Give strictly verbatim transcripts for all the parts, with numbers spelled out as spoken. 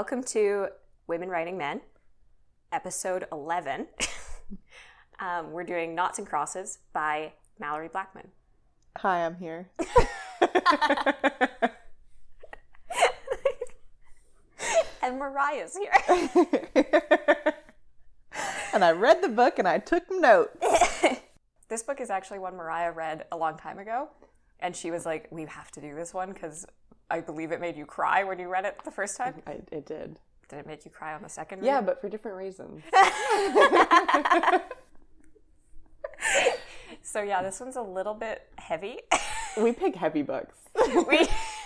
welcome to Women Writing Men, episode eleven. um, we're doing Noughts and Crosses by Mallory Blackman. Hi, I'm here. And Mariah's here. And I read the book and I took notes. This book is actually one Mariah read a long time ago. And she was like, we have to do this one because I believe it made you cry when you read it the first time. I, it did. Did it make you cry on the second Yeah, read? but for different reasons. So yeah, this one's a little bit heavy. We pick heavy books. we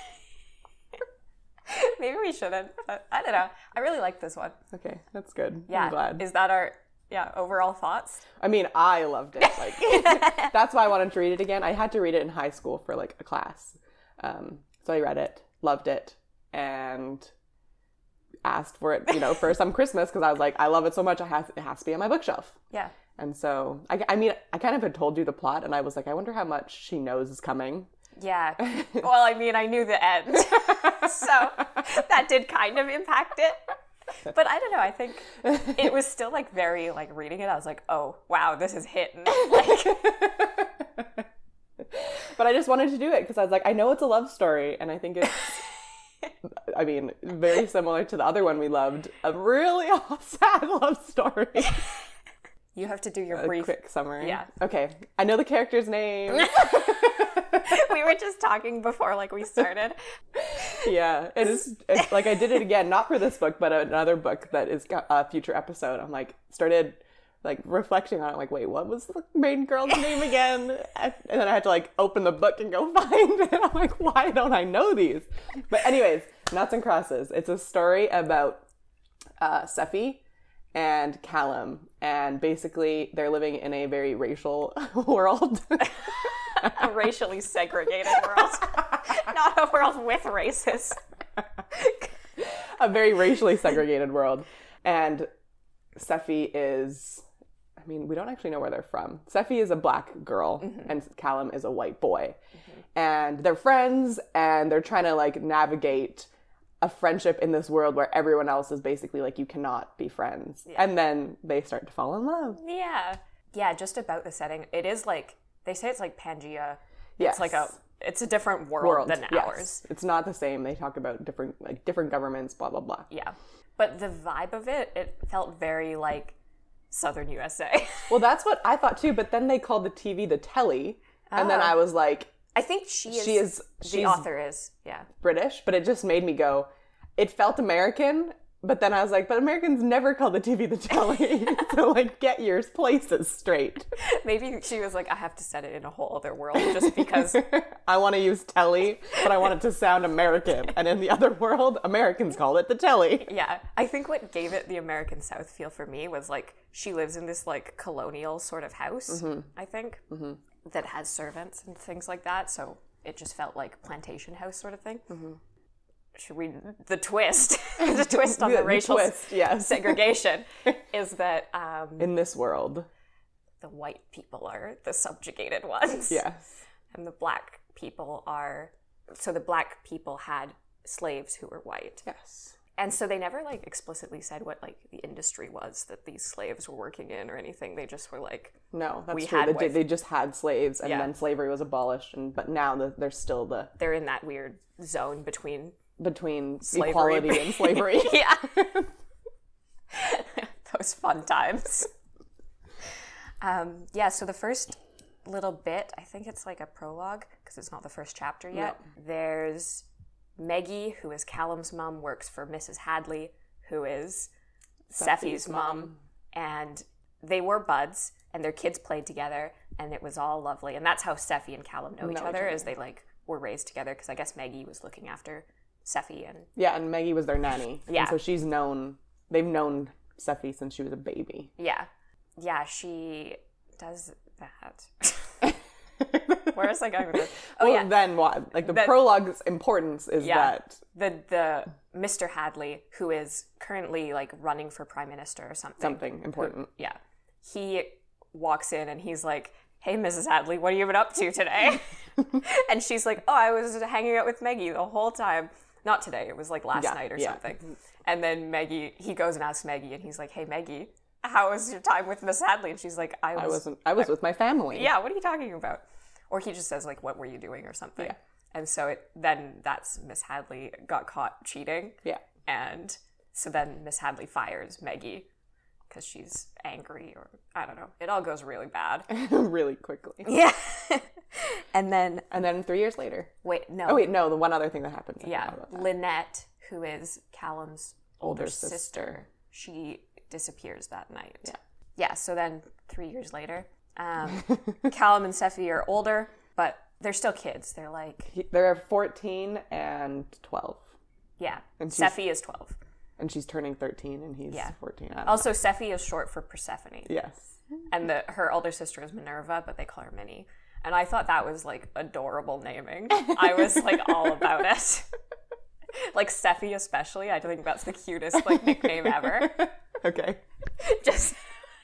Maybe we shouldn't, but I don't know. I really like this one. Okay, that's good. Yeah. I'm glad. Is that our yeah, overall thoughts? I mean, I loved it. Like, that's why I wanted to read it again. I had to read it in high school for like a class. Um, so I read it, loved it, and asked for it, you know, for some Christmas because I was like, I love it so much, I has, it has to be on my bookshelf. Yeah. And so, I, I mean, I kind of had told you the plot, and I was like, I wonder how much she knows is coming. Yeah. Well, I mean, I knew the end. So that did kind of impact it. But I don't know, I think it was still like very, like reading it, I was like, oh, wow, this is hitting. Like... But I just wanted to do it because I was like, I know it's a love story, and I think it's, I mean, very similar to the other one we loved, a really sad love story. You have to do your A brief... quick summary. Yeah. Okay, I know the character's name. We were just talking before, like, we started. Yeah, it is, it's, like, I did it again, not for this book, but another book that is a future episode. I'm like, started... like reflecting on it, like, wait, what was the main girl's name again? And then I had to like open the book and go find it. I'm like, why don't I know these? But anyways, Noughts and Crosses. It's a story about uh, Sephi and Callum, and basically they're living in a very racial world. A racially segregated world, not a world with races. A very racially segregated world, and Sephi is. I mean, we don't actually know where they're from. Sephi is a black girl, mm-hmm. and Callum is a white boy. Mm-hmm. And they're friends, and they're trying to, like, navigate a friendship in this world where everyone else is basically like, you cannot be friends. Yeah. And then they start to fall in love. Yeah. Yeah, just about the setting. It is, like, they say it's like Pangea. Yes. It's like a, it's a different world, world. than yes. ours. It's not the same. They talk about different, like, different governments, blah, blah, blah. Yeah. But the vibe of it, it felt very, like, Southern U S A. Well, that's what I thought too, but then they called the T V the telly, oh. and then I was like... I think she is... She is the she's author is, yeah. British, but it just made me go... It felt American, but then I was like, but Americans never call the T V the telly, so, like, get your places straight. Maybe she was like, I have to set it in a whole other world just because... I want to use telly, but I want it to sound American, and in the other world, Americans call it the telly. Yeah, I think what gave it the American South feel for me was, like, she lives in this, like, colonial sort of house, mm-hmm. I think, mm-hmm. that has servants and things like that, so it just felt like plantation house sort of thing. Mm-hmm. Should we... The twist, the twist on the, the racial twist, yes. segregation is that... Um, in this world, the white people are the subjugated ones. Yes. And the black people are... So the black people had slaves who were white. Yes. And so they never, like, explicitly said what, like, the industry was that these slaves were working in or anything. They just were like... No, that's we true. Had they, they just had slaves, and yeah. then slavery was abolished, and but now the, they're still the... They're in that weird zone between... Between slavery. Equality and slavery. Yeah. Those fun times. Um, yeah, so the first little bit, I think it's like a prologue, because it's not the first chapter yet. No. There's Maggie, who is Callum's mom, works for Missus Hadley, who is Sephi's mom. mom. And they were buds, and their kids played together, and it was all lovely. And that's how Sephi and Callum know, know each other, each other, is they, like, were raised together, because I guess Maggie was looking after Sephi and... Yeah, and Maggie was their nanny. Yeah. And so she's known... They've known Sephi since she was a baby. Yeah. Yeah, she does that. Where is I going with this? Oh, well, yeah. then what? Like, the that, prologue's importance is yeah, that... The, the Mister Hadley, who is currently, like, running for prime minister or something. Something important. Who, yeah. He walks in and he's like, hey, Missus Hadley, what have you been up to today? And she's like, oh, I was hanging out with Maggie the whole time. Not today. It was like last yeah, night or yeah. something. And then Maggie, he goes and asks Maggie, and he's like, hey, Maggie, how was your time with Miss Hadley? And she's like, I was... I wasn't, I was with my family. Yeah, what are you talking about? Or he just says, like, what were you doing or something? Yeah. And so it then that's Miss Hadley got caught cheating. Yeah. And so then Miss Hadley fires Maggie because she's angry, or I don't know. It all goes really bad. Really quickly. Yeah. And then... And then three years later. Wait, no. Oh, wait, no, the one other thing that happens. I Yeah. forgot about that. Lynette, who is Callum's older, Older sister. sister. she disappears that night. Yeah. Yeah, so then three years later, um, Callum and Seffi are older, but they're still kids. They're like... He- They're fourteen and twelve. Yeah. And she's- Seffi is twelve. And she's turning thirteen and he's Yeah. fourteen. I don't Also, Seffi is short for Persephone. know. Yes. And the, her older sister is Minerva, but they call her Minnie. And I thought that was, like, adorable naming. I was, like, all about it. Like, Seffi especially. I think that's the cutest, like, nickname ever. Okay. Just,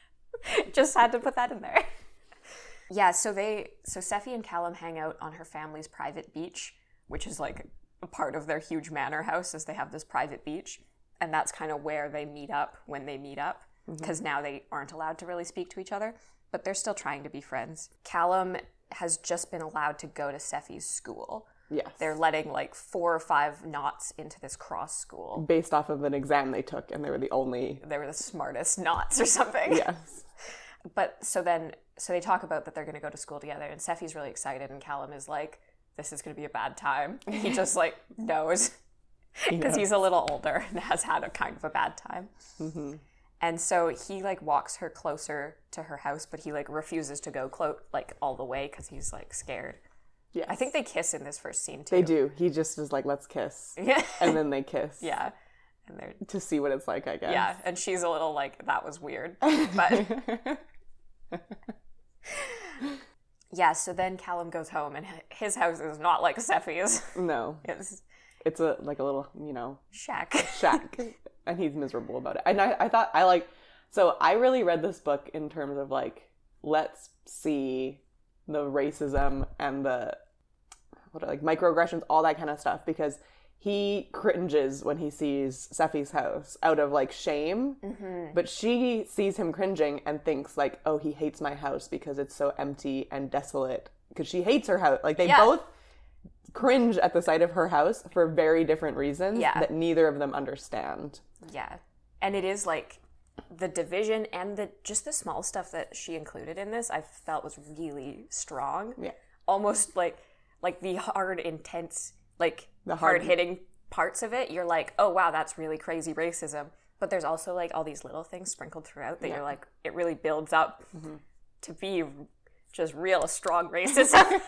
just had to put that in there. Yeah, so they, so Seffi and Callum hang out on her family's private beach, which is, like, a part of their huge manor house, is they have this private beach. And that's kind of where they meet up when they meet up, because mm-hmm. now they aren't allowed to really speak to each other, but they're still trying to be friends. Callum has just been allowed to go to Seffi's school. Yes. They're letting like four or five knots into this cross school. Based off of an exam they took, and they were the only... They were the smartest knots or something. Yes. But so then, so they talk about that they're going to go to school together, and Seffi's really excited, and Callum is like, this is going to be a bad time. He just like knows, because he's a little older and has had a kind of a bad time. Mm-hmm. And so he like walks her closer to her house, but he like refuses to go clo- like all the way because he's like scared. Yes. I think they kiss in this first scene too. They do. He just is like, let's kiss. Yeah. And then they kiss. Yeah. And they're To see what it's like, I guess. yeah, and she's a little like, that was weird. But yeah, so then Callum goes home, and his house is not like Seffi's. No. It's It's a like a little, you know, shack. shack. And he's miserable about it. And I, I thought, I like, so I really read this book in terms of like, let's see the racism and the, what are like, microaggressions, all that kind of stuff, because he cringes when he sees Seffi's house out of like shame, mm-hmm. but she sees him cringing and thinks like, oh, he hates my house because it's so empty and desolate, because she hates her house. Like they Yeah. both cringe at the sight of her house for very different reasons Yeah. that neither of them understand. Yeah. And it is like the division and the just the small stuff that she included in this, I felt was really strong. Yeah. Almost like like the hard, intense, like The hard- hard-hitting parts of it, you're like, oh wow, that's really crazy racism. But there's also like all these little things sprinkled throughout that Yeah. you're like, it really builds up mm-hmm. to be just real strong racism.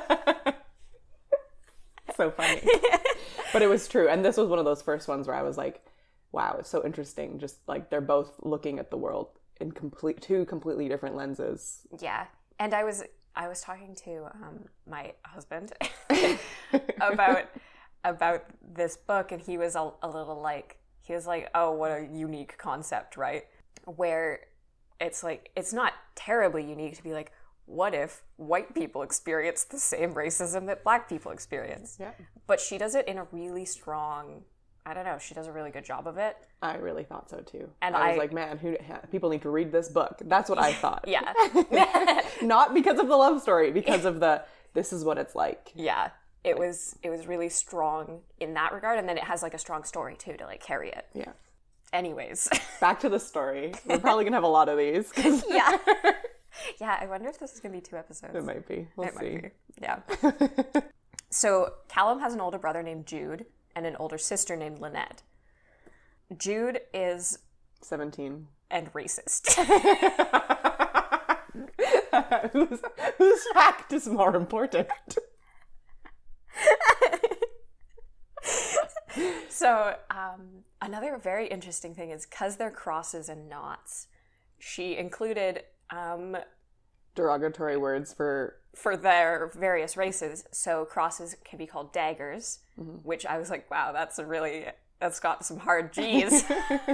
So funny. But it was true. And this was one of those first ones where I was like, wow, it's so interesting. Just like they're both looking at the world in complete two completely different lenses. Yeah. And I was I was talking to um, my husband about about this book, and he was a, a little like, he was like, oh, what a unique concept, right? Where it's like, it's not terribly unique to be like, what if white people experience the same racism that black people experience? Yeah. But she does it in a really strong, I don't know, she does a really good job of it. I really thought so too. And I was I- like, man, who people need to read this book. That's what I thought. Yeah. Not because of the love story, because of the, this is what it's like. Yeah. It was it was really strong in that regard, and then it has like a strong story too to like carry it. Yeah. Anyways. Back to the story. We're probably going to have a lot of these. 'Cause Yeah. Yeah, I wonder if this is going to be two episodes. it might be. We'll It see. might be. Yeah. So Callum has an older brother named Jude and an older sister named Lynette. Jude is seventeen. and racist. whose, whose fact is more important? So um, another very interesting thing is because they're crosses and knots, she included um, Derogatory words for... for their various races. So crosses can be called daggers, Mm-hmm. which I was like, wow, that's a really, that's got some hard G's.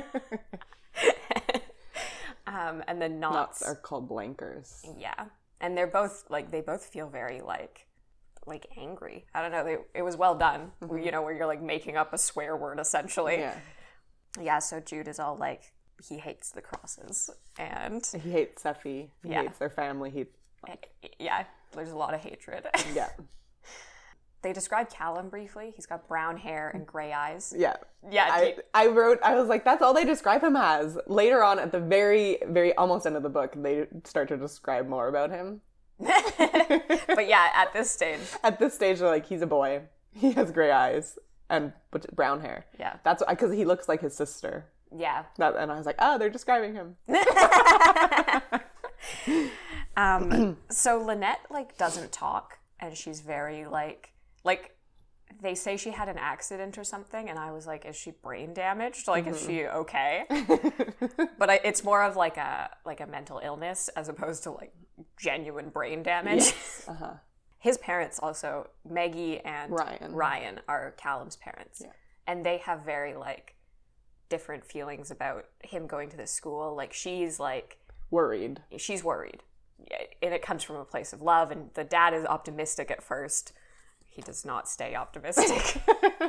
um, and then knots. Knots are called blankers. Yeah. And they're both, like, they both feel very, like, like angry. I don't know. They, it was well done. Mm-hmm. You know, where you're, like, making up a swear word, essentially. Yeah. Yeah, so Jude is all like, he hates the crosses. And He hates Seffi. He Yeah. hates their family. He, like, yeah, there's a lot of hatred. yeah. They describe Callum briefly. He's got brown hair and gray eyes. Yeah. Yeah, I, he- I wrote, I was like, that's all they describe him as. Later on, at the very, very almost end of the book, they start to describe more about him. But yeah, at this stage. At this stage, they're like, he's a boy. He has gray eyes and but brown hair. Yeah. That's because he looks like his sister. Yeah. That, and I was like, oh, they're describing him. Um, so Lynette, like, doesn't talk, and she's very, like, like, they say she had an accident or something, and I was like, is she brain damaged? Like, mm-hmm. is she okay? But I, it's more of, like, a like a mental illness as opposed to, like, genuine brain damage. Yes. Uh-huh. His parents also, Maggie and Ryan, Ryan are Callum's parents. Yeah. And they have very, like, different feelings about him going to this school. Like, she's, like... Worried. She's worried. And it comes from a place of love, and the dad is optimistic at first. He does not stay optimistic.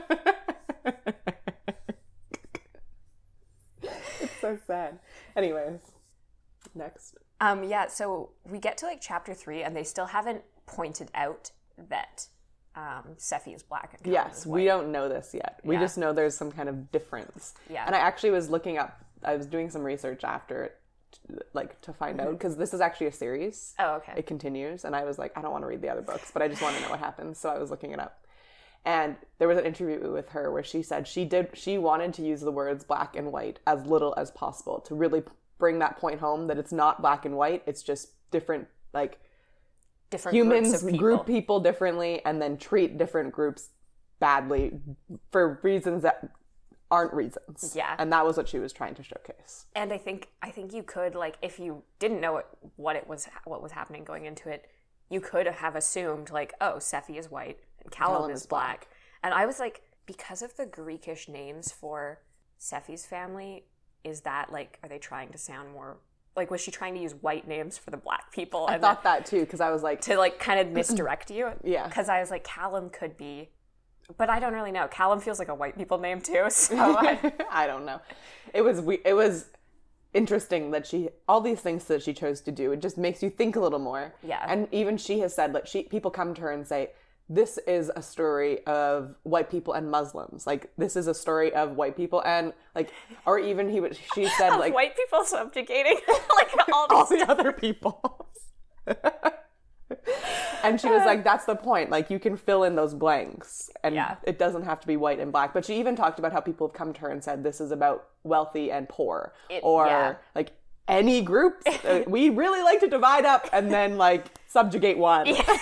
It's so sad. Anyways, next. Um, yeah, so we get to, like, chapter three, and they still haven't pointed out that um, Seffi is black and Callum Yes, is white. we don't know this yet. We Yeah. just know there's some kind of difference. Yeah. And I actually was looking up, I was doing some research after it, like, to find out, because this is actually a series. Oh, okay. It continues, and I was like, I don't want to read the other books, but I just want to know what happens, so I was looking it up. And there was an interview with her where she said she did she wanted to use the words black and white as little as possible to really bring that point home that it's not black and white, it's just different, like, Different humans groups of people. group people differently and then treat different groups badly for reasons that aren't reasons. Yeah. And that was what she was trying to showcase. And I think I think you could, like, if you didn't know what, what it was, what was happening going into it, you could have assumed, like, oh, Seffi is white and Callum, Callum is is black. black. And I was like, because of the Greekish names for Seffi's family, is that, like, are they trying to sound more, like, was she trying to use white names for the black people? I and thought that too, because I was like, to, like, kind of misdirect you? Yeah. Because I was like, Callum could be, but I don't really know. Callum feels like a white people name too, so I, I don't know. It was we. It was interesting that she all these things that she chose to do. It just makes you think a little more. Yeah. And even she has said, like, she people come to her and say, this is a story of white people and Muslims. Like, this is a story of white people and, like, or even he would. She said, like, white people subjugating like all these all the other people. And she was like, that's the point. Like, you can fill in those blanks. And Yeah. it doesn't have to be white and black. But she even talked about how people have come to her and said, this is about wealthy and poor. It- or, yeah. like, any groups. Uh, we really like to divide up and then, like, subjugate one. yeah.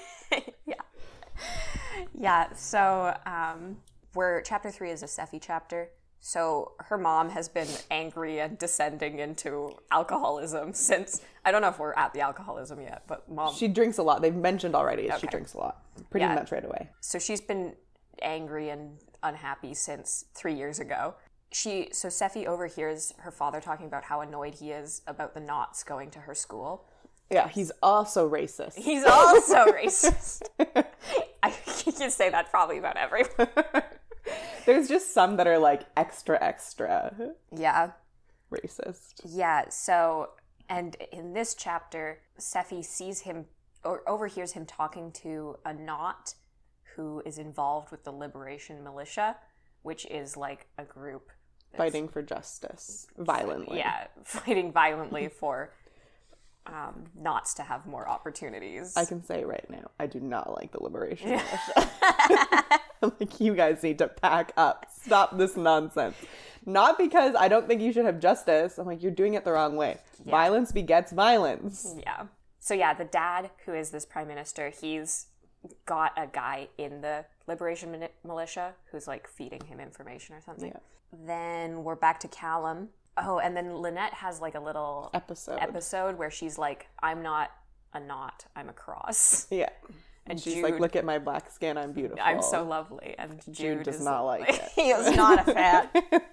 Yeah, so um, we're, chapter three is a Seffi chapter. So her mom has been angry and descending into alcoholism since, I don't know if we're at the alcoholism yet, but mom. She drinks a lot. They've mentioned already she Okay. drinks a lot. Pretty Yeah. much right away. So she's been angry and unhappy since three years ago. She, so Seffi overhears her father talking about how annoyed he is about the Knots going to her school. Yeah, he's also racist. He's also racist. I you can say that probably about everyone. There's just some that are, like, extra, extra Yeah. racist. Yeah, so, and in this chapter, Seffi sees him, or overhears him talking to a Knot who is involved with the Liberation Militia, which is, like, a group that's, Fighting for justice. Violently. yeah, fighting violently for um, Knots to have more opportunities. I can say right now, I do not like the Liberation Militia. I'm like, you guys need to pack up. Stop this nonsense. Not because I don't think you should have justice. I'm like, you're doing it the wrong way. Yeah. Violence begets violence. Yeah. So yeah, the dad, who is this prime minister, he's got a guy in the Liberation Mini- Militia who's, like, feeding him information or something. Yeah. Then we're back to Callum. Oh, and then Lynette has, like, a little Episode. episode where she's like, I'm not a knot, I'm a cross. Yeah. And And she's Jude- like, look at my black skin, I'm beautiful. I'm so lovely. And Jude, Jude does is not like it. He is not a fan.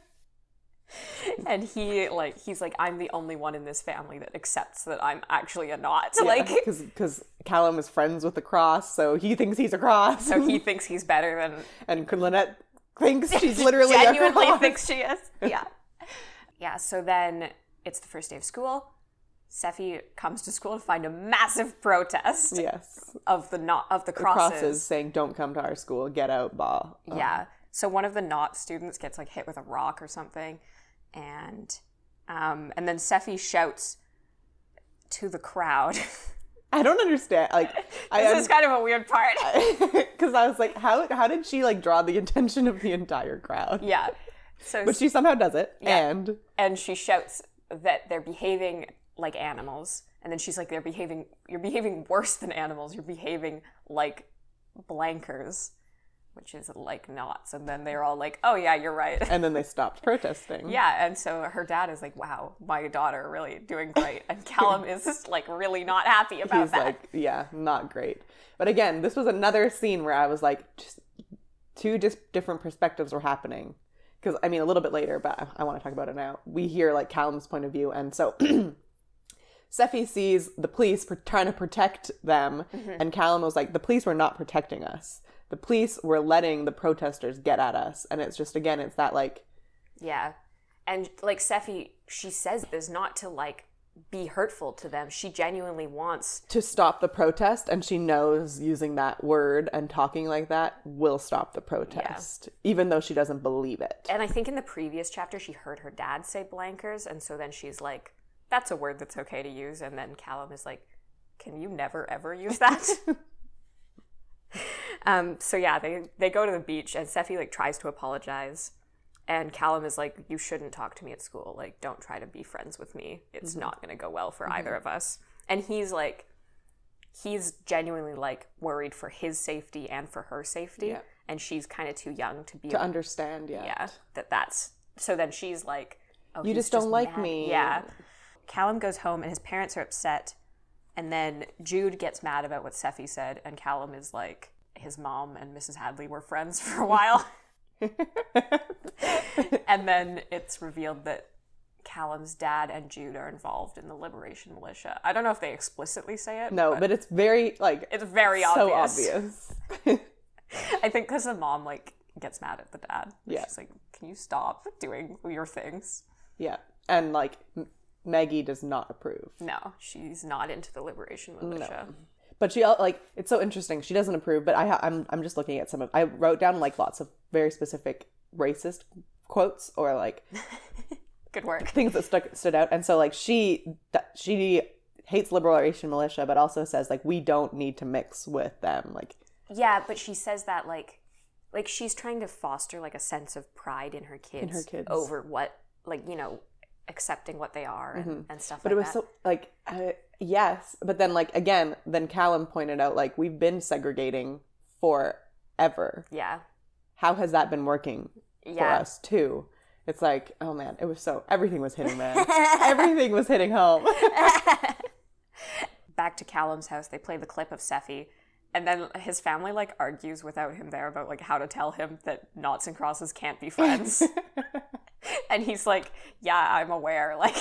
And he, like, he's like, I'm the only one in this family that accepts that I'm actually a knot. Like, because Callum is friends with the cross, so he thinks he's a cross. so he thinks he's better than and Lynette thinks she's literally genuinely a cross. thinks she is. Yeah. Yeah, so then it's the first day of school. Seffi comes to school to find a massive protest Yes. of the not of the The crosses. crosses saying, don't come to our school, get out, ball. Oh. Yeah. So one of the not students gets like hit with a rock or something, and um, and then Seffi shouts to the crowd. I don't understand. Like, I This is kind of a weird part. because I was like, how how did she like draw the attention of the entire crowd? Yeah. So But she somehow does it, Yeah. and and she shouts that they're behaving like animals, and then she's like, they're behaving you're behaving worse than animals, you're behaving like blankers, which is like knots. And then they're all like, oh yeah, you're right. and then they stopped protesting. Yeah, and so her dad is like, wow, my daughter really doing great, and Callum is just like really not happy about He's that. like, yeah, not great. But again, this was another scene where I was like, just two dis- different perspectives were happening. Because, I mean, a little bit later, but I, I want to talk about it now. We hear, like, Callum's point of view. And so Seffi sees the police for trying to protect them. Mm-hmm. And Callum was like, the police were not protecting us. The police were letting the protesters get at us. And it's just, again, it's that, like... Yeah. And, like, Seffi, she says this not to, like, be hurtful to them. She genuinely wants... to stop the protest, and she knows using that word and talking like that will stop the protest, yeah. even though she doesn't believe it. And I think in the previous chapter, she heard her dad say blankers, and so then she's like, that's a word that's okay to use. And then Callum is like, can you never, ever use that? um, so yeah, they, they go to the beach, and Seffi, like, tries to apologize. And Callum is like, you shouldn't talk to me at school. Like, don't try to be friends with me. It's mm-hmm. not going to go well for mm-hmm. either of us. And he's like, he's genuinely, like, worried for his safety and for her safety. Yeah. And she's kind of too young to be... To a, understand, yeah. Yeah, that that's... So then she's like, oh, you just don't just like mad. me. Yeah. Callum goes home, and his parents are upset. And then Jude gets mad about what Seffi said. And Callum is like, his mom and Missus Hadley were friends for a while. And then it's revealed that Callum's dad and Jude are involved in the Liberation Militia. I don't know if they explicitly say it. No, but, but it's very, like... It's very so obvious. obvious. I think because the mom, like, gets mad at the dad. Yeah. She's like, can you stop doing your things? Yeah. And, like, M- Maggie does not approve. No, she's not into the Liberation Militia. No. But she, like, it's so interesting. She doesn't approve, but I ha- I'm I'm just looking at some of... I wrote down, like, lots of very specific racist quotes or, like... Good work. Things that stuck stood out. And so, like, she she hates Liberation Militia, but also says, like, we don't need to mix with them. Like... Yeah, but she says that, like... Like, she's trying to foster, like, a sense of pride in her kids. In her kids. Over what, like, you know... accepting what they are and, mm-hmm. and stuff but like it that. was so like uh, yes but then like again then Callum pointed out like we've been segregating forever. Yeah. How has that been working yeah. for us too? It's like, oh man, it was so everything was hitting, man. Everything was hitting home. Back to Callum's house, they play the clip of Seffi, and then his family like argues without him there about like how to tell him that noughts and crosses can't be friends. And he's like, yeah, I'm aware. Like,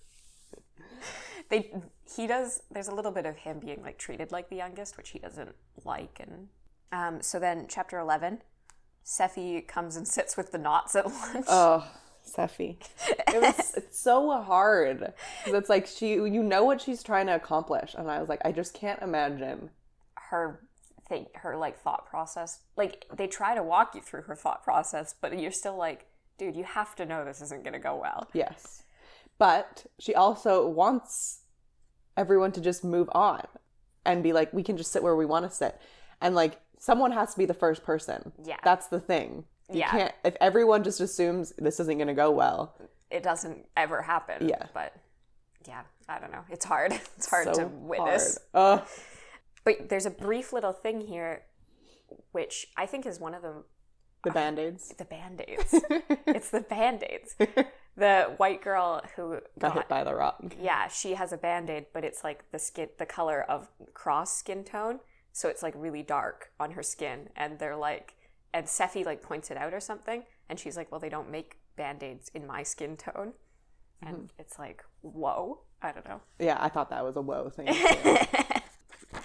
they, he does, there's a little bit of him being, like, treated like the youngest, which he doesn't like. And um, so then, chapter eleven, Seffi comes and sits with the knots at lunch. Oh, Seffi. It was, it's so hard. Because it's like, she, you know what she's trying to accomplish. And I was like, I just can't imagine. Her thing, her, like, thought process. Like, they try to walk you through her thought process, but you're still like, dude, you have to know this isn't going to go well. Yes. But she also wants everyone to just move on and be like, we can just sit where we want to sit. And, like, someone has to be the first person. Yeah. That's the thing. You yeah. can't, if everyone just assumes this isn't going to go well. It doesn't ever happen. Yeah. But, yeah, I don't know. It's hard. It's hard so to witness. Hard. Uh. But there's a brief little thing here, which I think is one of the... The Band-Aids? The Band-Aids. It's the Band-Aids. The white girl who got, got hit by the rock. Yeah, she has a Band-Aid, but it's like the skin, the color of Cross skin tone. So it's like really dark on her skin. And they're like, and Seffi like points it out or something. And she's like, well, they don't make Band-Aids in my skin tone. And mm-hmm. it's like, whoa. I don't know. Yeah, I thought that was a whoa thing.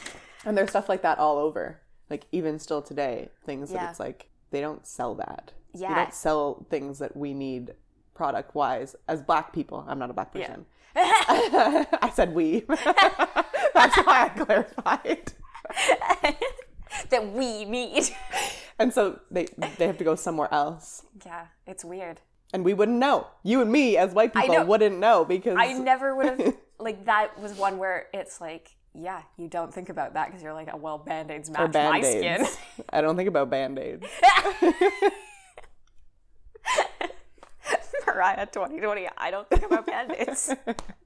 And there's stuff like that all over. Like even still today, things yeah. that it's like, they don't sell that. Yeah. We don't sell things that we need product wise as Black people. I'm not a Black person. Yeah. I said we. That's why I clarified. That we need. And so they they have to go somewhere else. Yeah, it's weird. And we wouldn't know. You and me as white people know. wouldn't know because... I never would have... Like, that was one where it's like, yeah, you don't think about that because you're like, oh, well, Band-Aids match Band-Aids. my skin. I don't think about Band-Aids. Mariah twenty twenty, I don't think about Band-Aids.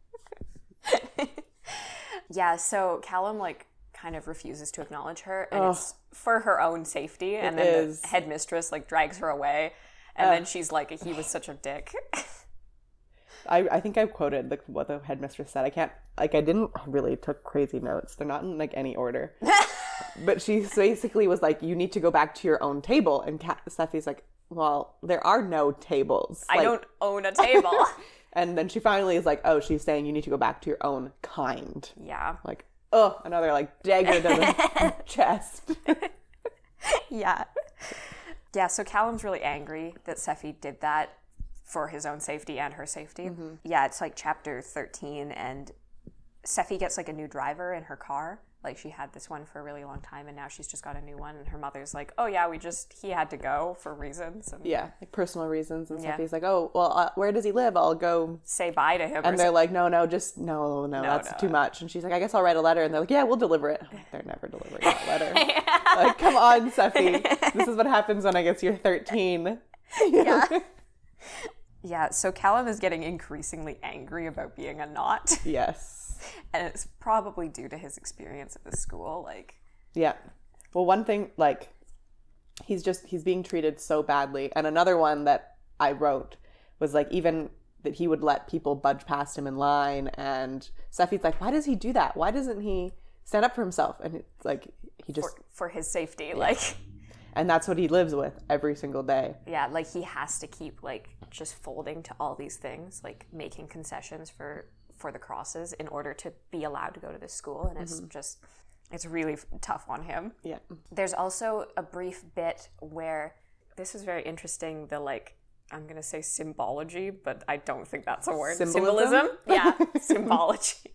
Yeah, so Callum, like, kind of refuses to acknowledge her, and oh, it's for her own safety, and then is. the headmistress, like, drags her away, and uh, then she's like, he was such a dick. I, I think I quoted like what the headmistress said. I can't, like, I didn't really took crazy notes. They're not in, like, any order. But she basically was like, you need to go back to your own table, and Kat, Steffi's like, well, there are no tables. I like, don't own a table. And then she finally is like, oh, she's saying you need to go back to your own kind. Yeah. Like, oh, another, like, dagger to the chest. Yeah. Yeah, so Callum's really angry that Steffi did that for his own safety and her safety. Mm-hmm. Yeah, it's like chapter thirteen, and Steffi gets, like, a new driver in her car. Like, she had this one for a really long time, and now she's just got a new one, and her mother's like, oh, yeah, we just, he had to go for reasons. And yeah, like personal reasons, and yeah. Steffi's like, oh, well, uh, where does he live? I'll go... say bye to him. And they're like, no, no, just, no, no, no that's no. too much. And she's like, I guess I'll write a letter. And they're like, yeah, we'll deliver it. Like, they're never delivering that letter. Yeah. Like, come on, Steffi. This is what happens when I guess you're thirteen. Yeah. Yeah, so Callum is getting increasingly angry about being a knot. Yes. And it's probably due to his experience at the school, like... Yeah. Well, one thing, like, he's just, he's being treated so badly. And another one that I wrote was, like, even that he would let people budge past him in line. And Steffi's like, why does he do that? Why doesn't he stand up for himself? And it's like, he just... For, for his safety, yeah. like... And that's what he lives with every single day. Yeah, like, he has to keep, like, just folding to all these things, like, making concessions for... for the crosses in order to be allowed to go to this school, and it's mm-hmm. just it's really tough on him. Yeah. There's also a brief bit where this is very interesting, the like I'm gonna say symbology, but I don't think that's a word. Symbolism? Symbolism? Yeah. Symbology.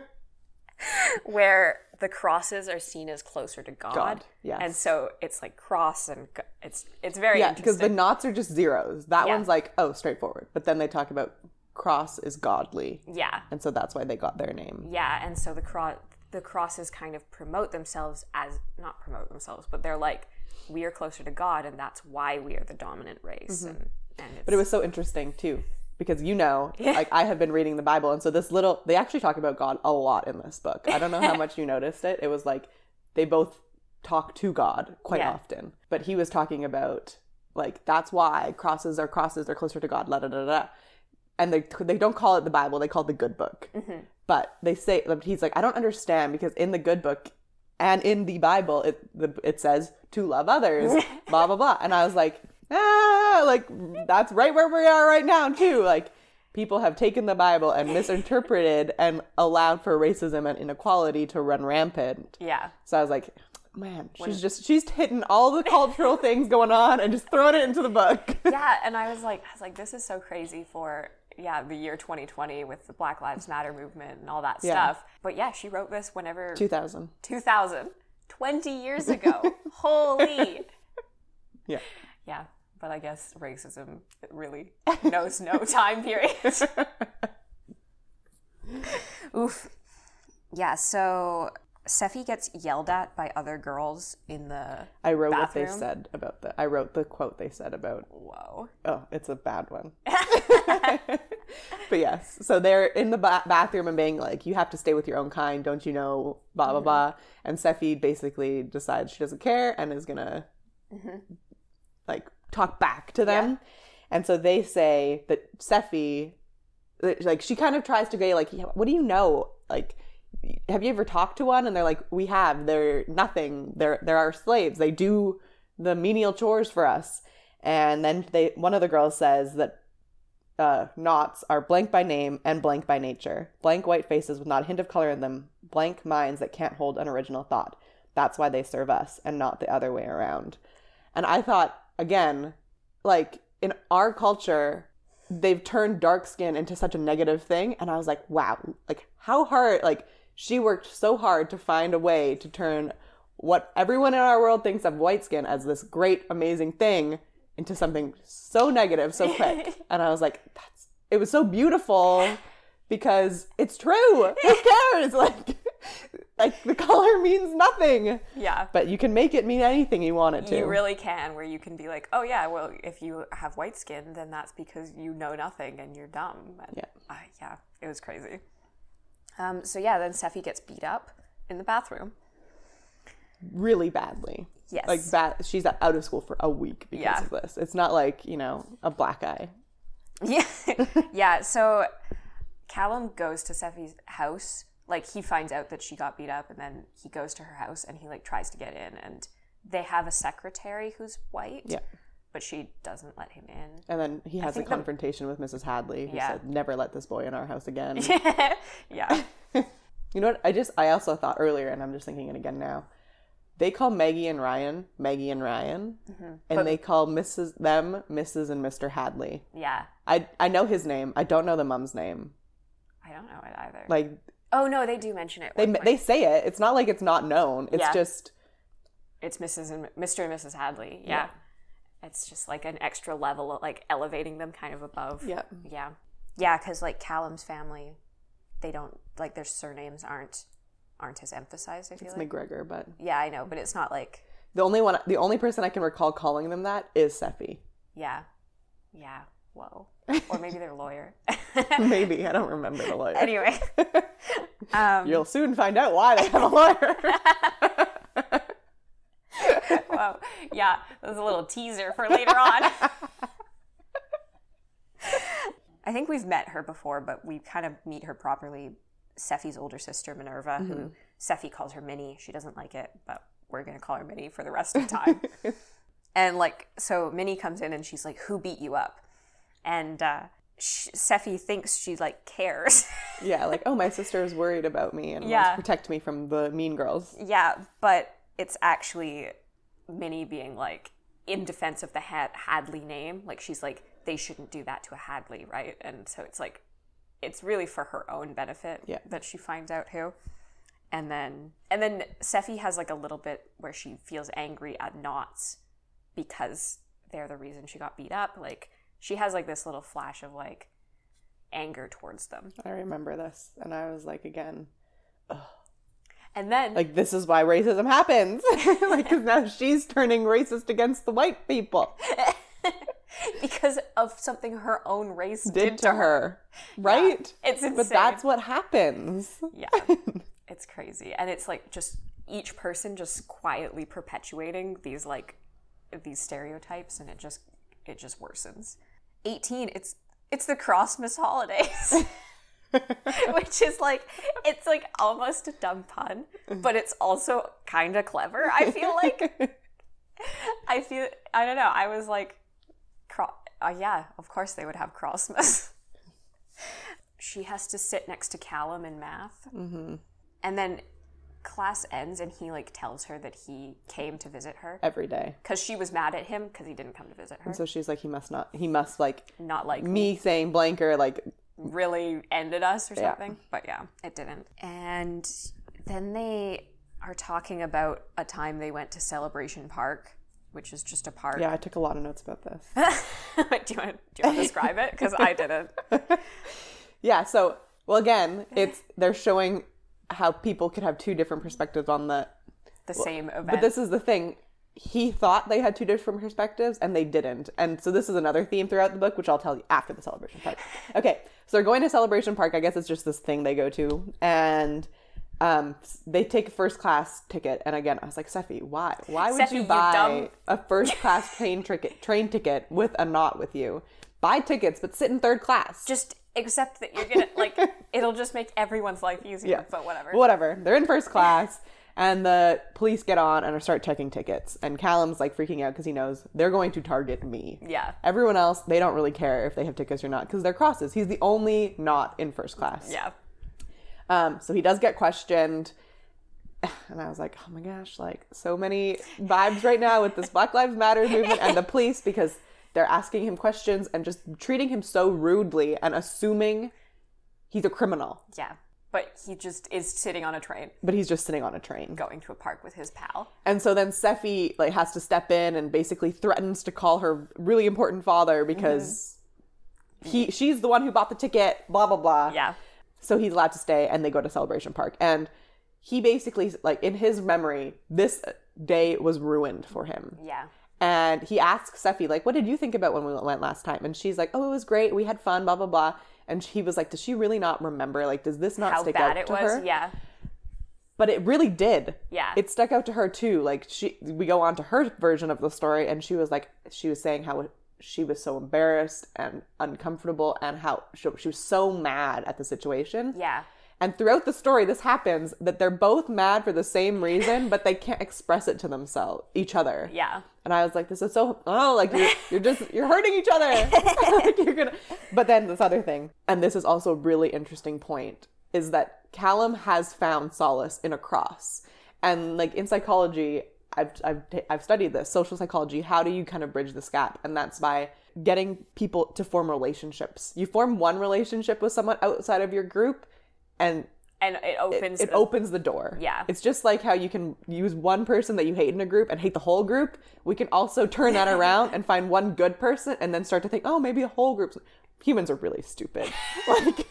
Where the crosses are seen as closer to God. God, yes. And so it's like cross and it's it's very yeah, interesting. because the knots are just zeros. That yeah. one's like, oh, straightforward. But then they talk about cross is godly. Yeah. And so that's why they got their name. Yeah, and so the cross the crosses kind of promote themselves as not promote themselves, but they're like, we are closer to God, and that's why we are the dominant race. Mm-hmm. And, and it's... But it was so interesting too, because you know, yeah. like I have been reading the Bible, and so this little they actually talk about God a lot in this book. I don't know how much you noticed it. It was like they both talk to God quite yeah. often, but he was talking about like that's why crosses are crosses, they're closer to God. La da da da. And they they don't call it the Bible, they call it the good book. Mm-hmm. But they say, he's like, I don't understand, because in the good book and in the Bible, it the, it says to love others, blah, blah, blah. And I was like, ah, like, that's right where we are right now, too. Like, people have taken the Bible and misinterpreted and allowed for racism and inequality to run rampant. Yeah. So I was like, man, she's when... just, she's hitting all the cultural things going on and just throwing it into the book. Yeah, and I was like, I was like, this is so crazy for... yeah, the year twenty twenty with the Black Lives Matter movement and all that yeah. stuff. But yeah, she wrote this whenever... two thousand. two thousand. twenty years ago. Holy. Yeah. Yeah, but I guess racism really knows no time period. Oof. Yeah, so Steffi gets yelled at by other girls in the I wrote bathroom. What they said about the... I wrote the quote they said about... Whoa. Oh, it's a bad one. But yes, so they're in the ba- bathroom and being like, you have to stay with your own kind, don't you know, blah, blah, mm-hmm. blah. And Steffi basically decides she doesn't care and is going to, mm-hmm. like, talk back to them. Yeah. And so they say that Steffi, like, she kind of tries to go, like, what do you know? Like, have you ever talked to one? And they're like, we have. They're nothing. They're they're our slaves. They do the menial chores for us. And then they one of the girls says that uh, knots are blank by name and blank by nature. Blank white faces with not a hint of color in them. Blank minds that can't hold an original thought. That's why they serve us and not the other way around. And I thought, again, like, in our culture, they've turned dark skin into such a negative thing. And I was like, wow, like, how hard, like, she worked so hard to find a way to turn what everyone in our world thinks of white skin as this great, amazing thing into something so negative so quick. And I was like, that's, it was so beautiful because it's true. Who cares? Like, like the color means nothing. Yeah. But you can make it mean anything you want it to. You really can, where you can be like, oh yeah, well, if you have white skin, then that's because you know nothing and you're dumb. And, yeah. Uh, yeah, it was crazy. Um, so yeah, then Seffi gets beat up in the bathroom. Really badly. Yes. Like, bad, she's out of school for a week because yeah. of this. It's not like, you know, a black eye. Yeah. Yeah, so Callum goes to Seffi's house. Like, he finds out that she got beat up, and then he goes to her house, and he, like, tries to get in. And they have a secretary who's white. Yeah. But she doesn't let him in. And then he has a confrontation the... with Missus Hadley, who yeah. said, never let this boy in our house again. Yeah. You know what? I just, I also thought earlier, and I'm just thinking it again now, they call Maggie and Ryan Maggie and Ryan, mm-hmm. and but, they call Missus them Missus and Mister Hadley. Yeah. I I know his name. I don't know the mom's name. I don't know it either. Like, oh no, they do mention it. They they say it. It's not like it's not known. It's yeah. just it's Missus and Mister and Missus Hadley. Yeah. yeah. It's just like an extra level of like elevating them kind of above. Yeah. Yeah. Yeah, because like Callum's family, they don't like their surnames aren't aren't as emphasized, I feel it's like. McGregor, but yeah, I know, but it's not like the only one the only person I can recall calling them that is Seffi. Yeah. Yeah. Whoa. Or maybe their lawyer. Maybe. I don't remember the lawyer. Anyway. Um, You'll soon find out why they have a lawyer. Wow. Yeah, that was a little teaser for later on. I think we've met her before, but we kind of meet her properly. Seffi's older sister, Minerva, mm-hmm. who Seffi calls her Minnie. She doesn't like it, but we're going to call her Minnie for the rest of the time. And, like, so Minnie comes in and she's like, who beat you up? And uh, she, Seffi thinks she, like, cares. Yeah, like, oh, my sister is worried about me and yeah. wants to protect me from the mean girls. Yeah, but it's actually Minnie being, like, in defense of the Had- Hadley name. Like, she's like, they shouldn't do that to a Hadley, right? And so it's like, it's really for her own benefit yeah. that she finds out who. And then and then Seffi has like a little bit where she feels angry at Knots because they're the reason she got beat up. Like, she has like this little flash of like anger towards them. I remember this. And I was like, again, ugh. And then like, this is why racism happens. Like, because now she's turning racist against the white people. Because of something her own race did, did to her. her. Right? Yeah, it's insane. But that's what happens. Yeah. It's crazy. And it's like just each person just quietly perpetuating these like these stereotypes, and it just it just worsens. eighteen, it's it's the Crossmas holidays. Which is like, it's like almost a dumb pun, but it's also kind of clever, I feel like. I feel, I don't know, I was like, Cro- uh, yeah, of course they would have Crossmas. She has to sit next to Callum in math. Mm-hmm. And then class ends and he like tells her that he came to visit her. Every day. Because she was mad at him because he didn't come to visit her. And so she's like, he must not, he must like. Not like me. Me saying blanker, like. Really ended us or something. Yeah. But yeah, it didn't. And then they are talking about a time they went to Celebration Park, which is just a park. Yeah, I took a lot of notes about this. do you want to, do you want to describe it? Because I didn't. Yeah, so, well, again, it's they're showing how people could have two different perspectives on the... The well, same event. But this is the thing. He thought they had two different perspectives, and they didn't. And so this is another theme throughout the book, which I'll tell you after the Celebration Park. Okay, so they're going to Celebration Park. I guess it's just this thing they go to. And um, they take a first class ticket. And again, I was like, Seffi, why? Why would Seffi, you buy you a first class train ticket, train ticket with a knot with you? Buy tickets, but sit in third class. Just accept that you're gonna, like, it'll just make everyone's life easier, yeah. But whatever. Whatever. They're in first class. And the police get on and start checking tickets. And Callum's like freaking out because he knows they're going to target me. Yeah. Everyone else, they don't really care if they have tickets or not because they're crosses. He's the only not in first class. Yeah. Um, so he does get questioned. And I was like, oh my gosh, like so many vibes right now with this Black Lives Matter movement and the police, because they're asking him questions and just treating him so rudely and assuming he's a criminal. Yeah. But he just is sitting on a train. But he's just sitting on a train. Going to a park with his pal. And so then Seffi like has to step in and basically threatens to call her really important father because mm-hmm. he she's the one who bought the ticket, blah, blah, blah. Yeah. So he's allowed to stay and they go to Celebration Park. And he basically, like in his memory, this day was ruined for him. Yeah. And he asks Seffi, like, what did you think about when we went last time? And she's like, oh, it was great. We had fun, blah, blah, blah. And he was like, does she really not remember? Like, does this not How stick bad out it to was? her? Yeah. But it really did. Yeah. It stuck out to her too. Like she, we go on to her version of the story and she was like, she was saying how she was so embarrassed and uncomfortable and how she, she was so mad at the situation. Yeah. And throughout the story, this happens that they're both mad for the same reason, but they can't express it to themselves, each other. Yeah. And I was like, this is so, oh, like you're, you're just, you're hurting each other. Like you're gonna, but then this other thing, and this is also a really interesting point, is that Callum has found solace in a cross. And like in psychology, I've, I've, I've studied this, social psychology, how do you kind of bridge this gap? And that's by getting people to form relationships. You form one relationship with someone outside of your group, and and it opens it, it the... opens the door. Yeah. It's just like how you can use one person that you hate in a group and hate the whole group. We can also turn that around and find one good person and then start to think, oh, maybe a whole group. Humans are really stupid. Like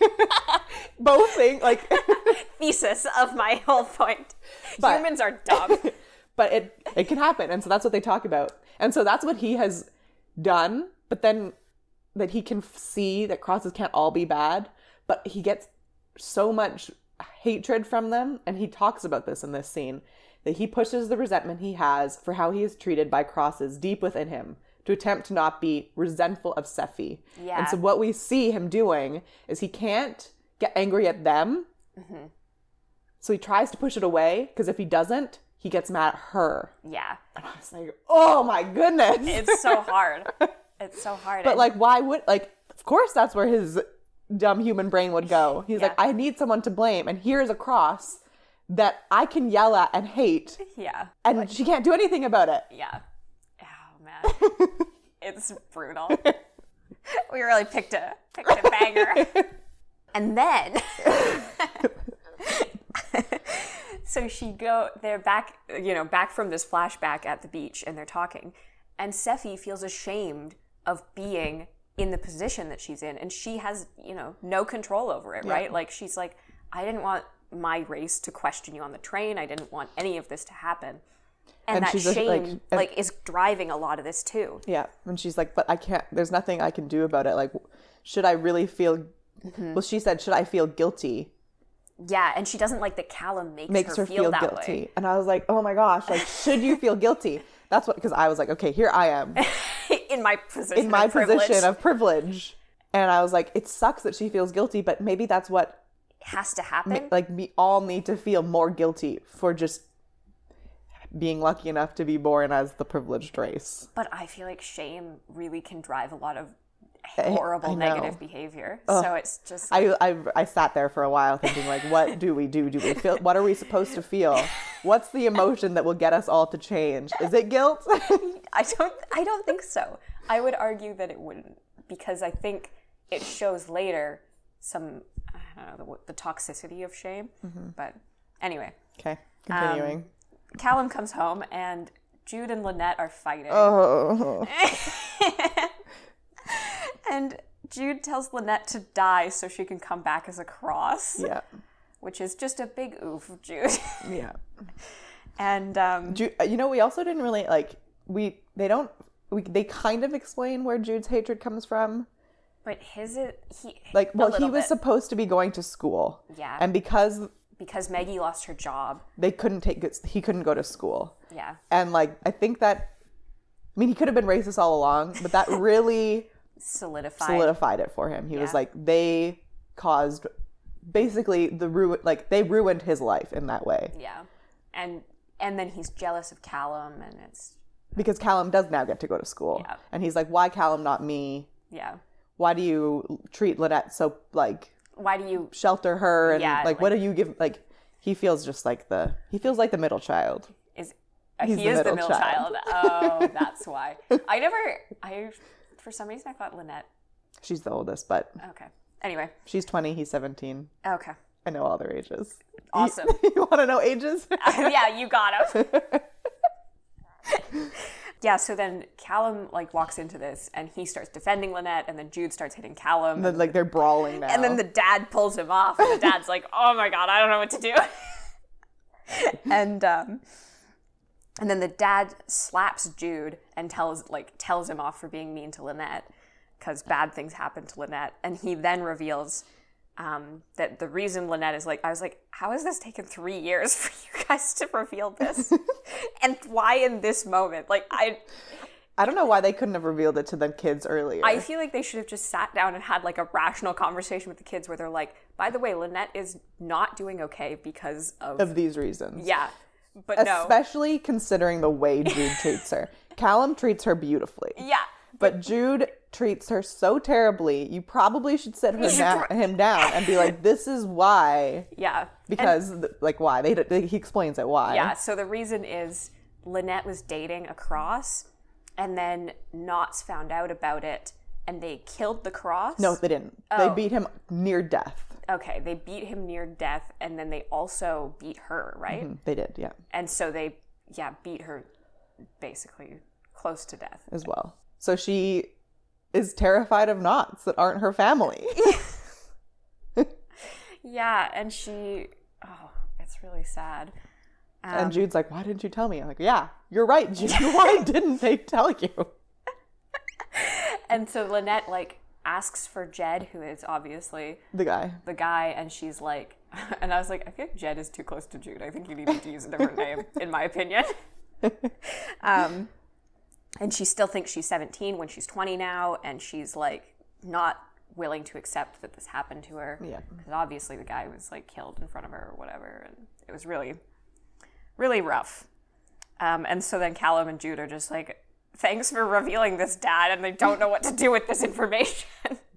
both things, like thesis of my whole point. But, Humans are dumb. But it it can happen, and so that's what they talk about. And so that's what he has done. But then that he can see that crosses can't all be bad, but he gets so much hatred from them, and he talks about this in this scene, that he pushes the resentment he has for how he is treated by crosses deep within him to attempt to not be resentful of Seffi. Yeah. And so what we see him doing is he can't get angry at them, mm-hmm. so he tries to push it away, because if he doesn't, he gets mad at her. Yeah. And I was like, oh my goodness. It's so hard. It's so hard. But like, why would, like, of course that's where his dumb human brain would go. He's Yeah. like, I need someone to blame, and here's a cross that I can yell at and hate, Yeah. and Like, she can't do anything about it. yeah. Oh man. It's brutal. We really picked a picked a banger. And then so she go they're back, you know, back from this flashback at the beach, and they're talking, and Seffi feels ashamed of being in the position that she's in, and she has, you know, no control over it, Yeah. right? Like, she's like, I didn't want my race to question you on the train. I didn't want any of this to happen. And, And that she's just, shame, like- like, and- is driving a lot of this too. Yeah. And she's like, but I can't, there's nothing I can do about it. Like, should I really feel, Mm-hmm. well, she said, should I feel guilty? Yeah, and she doesn't like that Callum makes, Makes her, her feel, feel that guilty. way. And I was like, oh my gosh, like, should you feel guilty? That's what, because I was like, okay, here I am In my position in my of privilege. position of privilege. And I was like, it sucks that she feels guilty, but maybe that's what, has to happen. like, we all need to feel more guilty for just being lucky enough to be born as the privileged race. But I feel like shame really can drive a lot of I horrible know. negative behavior. So it's just I, I I sat there for a while thinking, like, what do we do? Do we feel? What are we supposed to feel? What's the emotion that will get us all to change? Is it guilt? I don't I don't think so. I would argue that it wouldn't, because I think it shows later some, I don't know, the, the toxicity of shame. Mm-hmm. But anyway. Okay, continuing. Um, Callum comes home and Jude and Lynette are fighting. Oh. And Jude tells Lynette to die so she can come back as a cross. Yeah. Which is just a big oof, Jude. Yeah. And um, Jude, you know, we also didn't really like we. They don't. We they kind of explain where Jude's hatred comes from. but his is he Like, a well, he little was bit. supposed to be going to school. Yeah. And because because Maggie lost her job. they couldn't take it, he couldn't go to school. Yeah. And like, I think that. I mean, he could have been racist all along, but that really Solidified. solidified it for him. He was Yeah. like, they caused basically the ruin, like they ruined his life in that way. Yeah. And and then he's jealous of Callum, and it's Because Callum does now get to go to school. Yeah. And he's like, why Callum, not me? yeah. Why do you treat Lynette so, like, Why do you shelter her? And, Yeah, like, what like- do you give? Like, he feels just like the, he feels like the middle child. is uh, He's he the is the middle middle child. child. Oh, that's why. I never I For some reason, I thought Lynette. She's the oldest, but Okay. Anyway. she's twenty, he's seventeen. Okay. I know all their ages. Awesome. You, you want to know ages? Yeah, you got him. Yeah, so then Callum, like, walks into this, and he starts defending Lynette, and then Jude starts hitting Callum. And then, like, they're brawling now. And then the dad pulls him off, and the dad's like, oh my god, I don't know what to do. and um, and then the dad slaps Jude and tells like tells him off for being mean to Lynette, because bad things happen to Lynette. And he then reveals um, that the reason Lynette is like, I was like, how has this taken three years for you guys to reveal this? And why in this moment? Like, I... I don't know why they couldn't have revealed it to the kids earlier. I feel like they should have just sat down and had like a rational conversation with the kids where they're like, by the way, Lynette is not doing okay because of... Of these reasons. Yeah, but no. Especially considering the way Jude treats her. Callum treats her beautifully. Yeah. But Jude treats her so terribly, you probably should sit her down, him down and be like, this is why. Yeah. Because, and, like, why? They, they, he explains it why. Yeah, so the reason is Lynette was dating a cross, and then Knots found out about it, and they killed the cross. No, they didn't. Oh. They beat him near death. Okay, they beat him near death, and then they also beat her, right? Mm-hmm. They did, yeah. And so they, yeah, beat her basically close to death. As well. So she is terrified of Knots that aren't her family. Yeah, and she, oh, it's really sad. Um, and Jude's like, why didn't you tell me? I'm like, yeah, you're right, Jude. Why didn't they tell you? And so Lynette, like, asks for Jed, who is obviously... The guy. The guy, and she's like... And I was like, I feel like Jed is too close to Jude. I think you need to use a different name, in my opinion. um, and she still thinks she's seventeen when she's twenty now, and she's, like, not willing to accept that this happened to her. Yeah. Because obviously the guy was, like, killed in front of her or whatever, and it was really, really rough. Um, and so then Callum and Jude are just like, thanks for revealing this, Dad, and they don't know what to do with this information.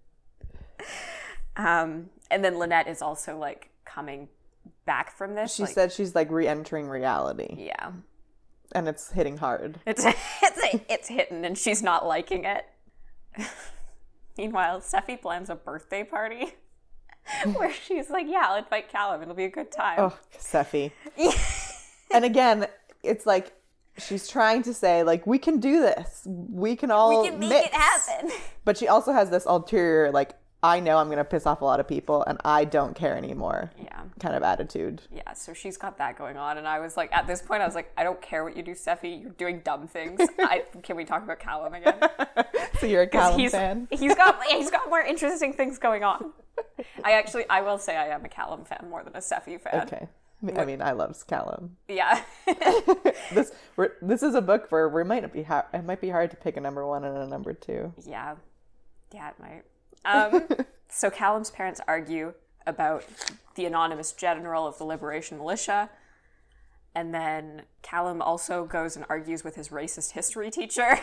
um, and then Lynette is also, like, coming back from this. She like, said she's, like, re-entering reality. Yeah. And it's hitting hard. It's it's it's hitting, and she's not liking it. Meanwhile, Steffi plans a birthday party where she's like, yeah, I'll invite Callum. It'll be a good time. Oh, Steffi. And again, it's like, she's trying to say, like, we can do this. We can all We can make mix. it happen. But she also has this ulterior, like, I know I'm going to piss off a lot of people, and I don't care anymore. Yeah. Kind of attitude. Yeah, so she's got that going on. And I was like, at this point, I was like, I don't care what you do, Steffi. You're doing dumb things. I, can we talk about Callum again? So you're a Callum he's, fan? He's got he's got more interesting things going on. I actually, I will say I am a Callum fan more than a Steffi fan. Okay. I mean, I love Callum. Yeah. this we're, this is a book where we might be ha- it might be hard to pick a number one and a number two. Yeah. Yeah, it might. Um, so Callum's parents argue about the anonymous general of the Liberation Militia. And then Callum also goes and argues with his racist history teacher.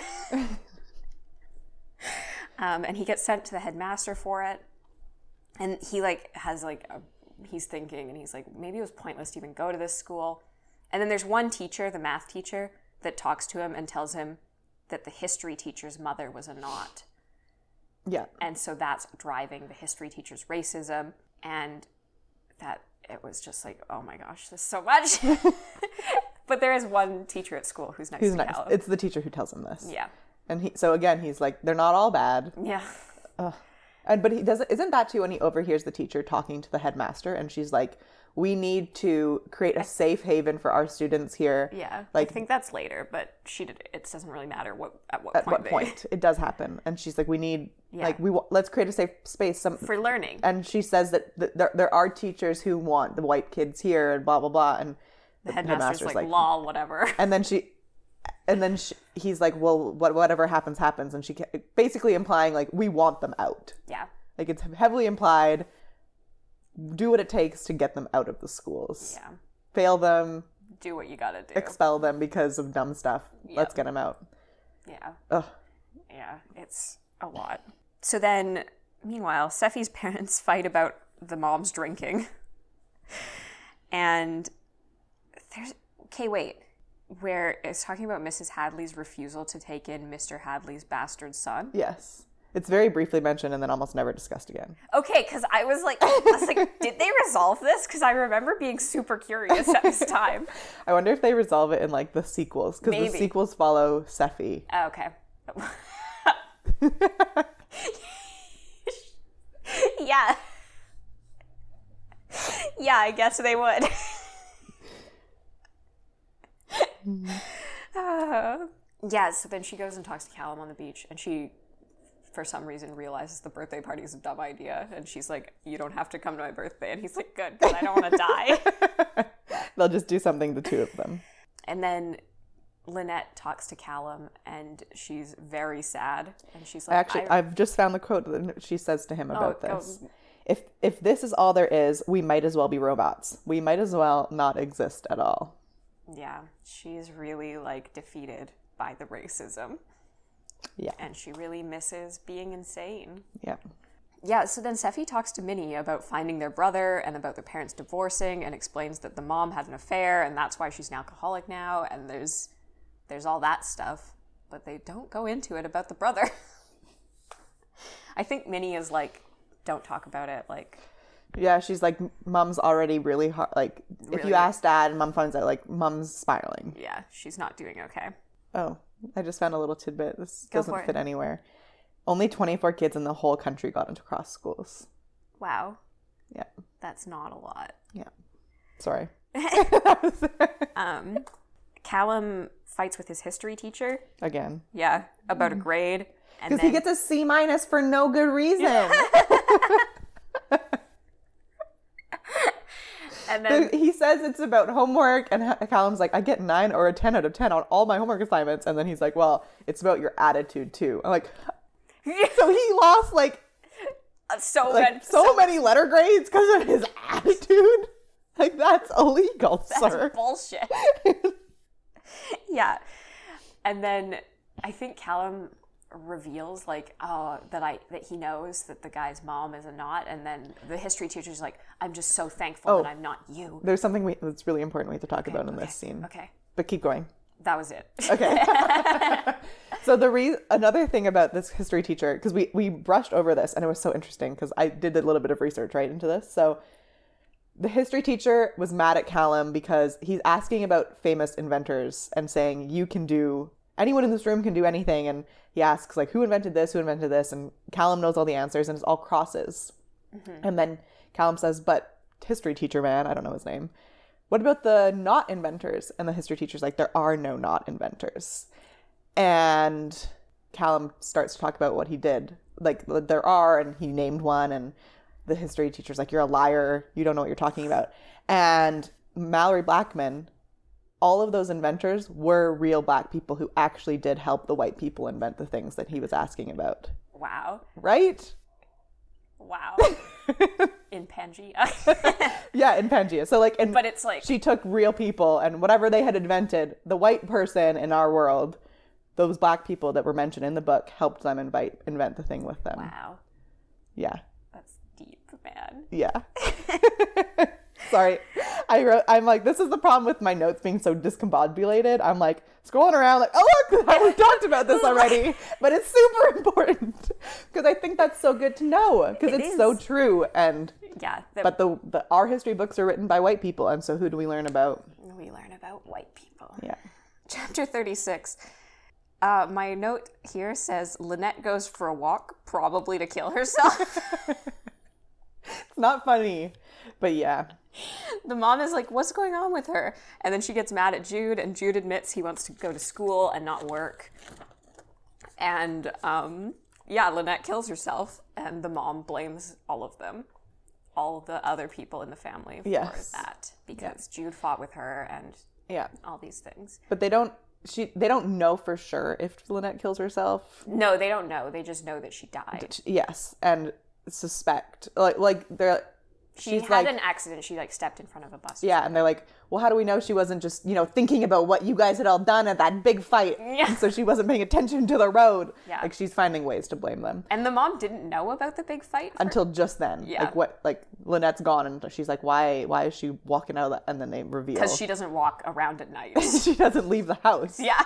um, and he gets sent to the headmaster for it. And he, like, has, like, a, he's thinking, and he's like, maybe it was pointless to even go to this school. And then there's one teacher, the math teacher, that talks to him and tells him that the history teacher's mother was a Knot. Yeah. And so that's driving the history teacher's racism. And that it was just like, oh my gosh, this is so much. But there is one teacher at school who's nice Who's to nice. Callum. It's the teacher who tells him this. Yeah. And he so again he's like, they're not all bad. Yeah. Ugh. And but he doesn't isn't that too when he overhears the teacher talking to the headmaster and she's like, we need to create a safe haven for our students here. Yeah. Like, I think that's later, but she did it doesn't really matter what at what at point what they, point it does happen. And she's like, we need Yeah. like we wa- let's create a safe space some for learning. and she says that th- there there are teachers who want the white kids here and blah blah blah and The headmaster's, like, lol, whatever. and then she and then she, he's like, well, what whatever happens happens, and she ca- basically implying like we want them out. Yeah. Like it's heavily implied. Do what it takes to get them out of the schools. Yeah. Fail them, Do what you gotta do. expel them because of dumb stuff. Yep. Let's get them out. Yeah. Ugh. Yeah, it's a lot. So then, meanwhile, Steffi's parents fight about the mom's drinking. And there's... Okay, wait. where it's talking about Missus Hadley's refusal to take in Mister Hadley's bastard son. Yes. It's very briefly mentioned and then almost never discussed again. Okay, because I was like, I was like, did they resolve this? Because I remember being super curious at this time. I wonder if they resolve it in like the sequels, because the sequels follow Sephi. Oh, okay. Yeah. Yeah, I guess they would. uh, yeah, so then she goes and talks to Callum on the beach, and she, for some reason, realizes the birthday party is a dumb idea, and she's like, you don't have to come to my birthday. And he's like, good, because I don't want to die. They'll just do something, the two of them. And then Lynette talks to Callum, and she's very sad. And she's like, Actually, I... I've just found the quote that she says to him about oh, this. Oh. If if this is all there is, we might as well be robots. We might as well not exist at all. Yeah, she's really, like, defeated by the racism. Yeah. And she really misses being insane. Yeah. Yeah, so then Sephi talks to Minnie about finding their brother and about their parents divorcing, and explains that the mom had an affair and that's why she's an alcoholic now, and there's there's all that stuff, but they don't go into it about the brother. I think Minnie is like, don't talk about it, like... Yeah, she's like, Mom's already really hard, like, Really? if you ask Dad and Mom finds out, like, Mom's spiraling. Yeah, she's not doing okay. Oh, I just found a little tidbit. This Go doesn't for it. fit anywhere. Only twenty-four kids in the whole country got into cross schools. Wow. Yeah. That's not a lot. Yeah. Sorry. um, Callum fights with his history teacher. Again. Yeah, about a grade. Because he gets a C minus for no good reason. And then he says it's about homework, and Callum's like, I get nine or a ten out of ten on all my homework assignments. And then he's like, well, it's about your attitude too. I'm like, so he lost like so, like, many, so, so many letter grades because of his attitude. Like, that's illegal, that's sir. bullshit. Yeah. And then I think Callum reveals like oh that I that he knows that the guy's mom is a not, and then the history teacher's like, I'm just so thankful Oh. that I'm not you. There's something we, that's really important we have to talk Okay, about in okay, this scene. Okay. But keep going. That was it. Okay. So the re- another thing about this history teacher, because we, we brushed over this and it was so interesting because I did a little bit of research right into this. So the history teacher was mad at Callum because he's asking about famous inventors and saying, you can do, anyone in this room can do anything. And he asks, like, who invented this? Who invented this? And Callum knows all the answers and it's all crosses. Mm-hmm. And then Callum says, but history teacher man, I don't know his name, what about the not inventors? And the history teacher's like, there are no not inventors. And Callum starts to talk about what he did. Like, there are, and he named one, and the history teacher's like, you're a liar. You don't know what you're talking about. And Mallory Blackman, all of those inventors were real black people who actually did help the white people invent the things that he was asking about. Wow. Right? Wow. In Pangea. Yeah, in Pangea. So like, and But it's like, she took real people and whatever they had invented, the white person in our world, those black people that were mentioned in the book, helped them invite invent the thing with them. wow. Yeah. That's deep, man. Yeah. Sorry. I wrote, I'm like, this is the problem with my notes being so discombobulated. I'm like scrolling around like, oh, look, we've talked about this already. But it's super important because I think that's so good to know because It it's is. so true. And Yeah. The, but the, the our history books are written by white people. And so who do we learn about? we learn about white people. Yeah. Chapter thirty-six. Uh, my note here says, Lynette goes for a walk, probably to kill herself. It's not funny, but yeah. The mom is like, what's going on with her? And then she gets mad at Jude, and Jude admits he wants to go to school and not work. And um, yeah, Lynette kills herself, and the mom blames all of them, all the other people in the family for Yes. that, because Jude fought with her and Yeah. all these things. But they don't, she, they don't know for sure if Lynette kills herself. No, they don't know. They just know that she died. Yes. And suspect, like, like they're, She she's had like, an accident. She like stepped in front of a bus. Yeah, and they're like, well, how do we know she wasn't just, you know, thinking about what you guys had all done at that big fight? Yeah. And so she wasn't paying attention to the road. Yeah. Like, she's finding ways to blame them. And the mom didn't know about the big fight? For... Until just then. Yeah. Like, what, like, Lynette's gone, and she's like, why Why is she walking out of that? And then they reveal. Because she doesn't walk around at night. She doesn't leave the house. Yeah.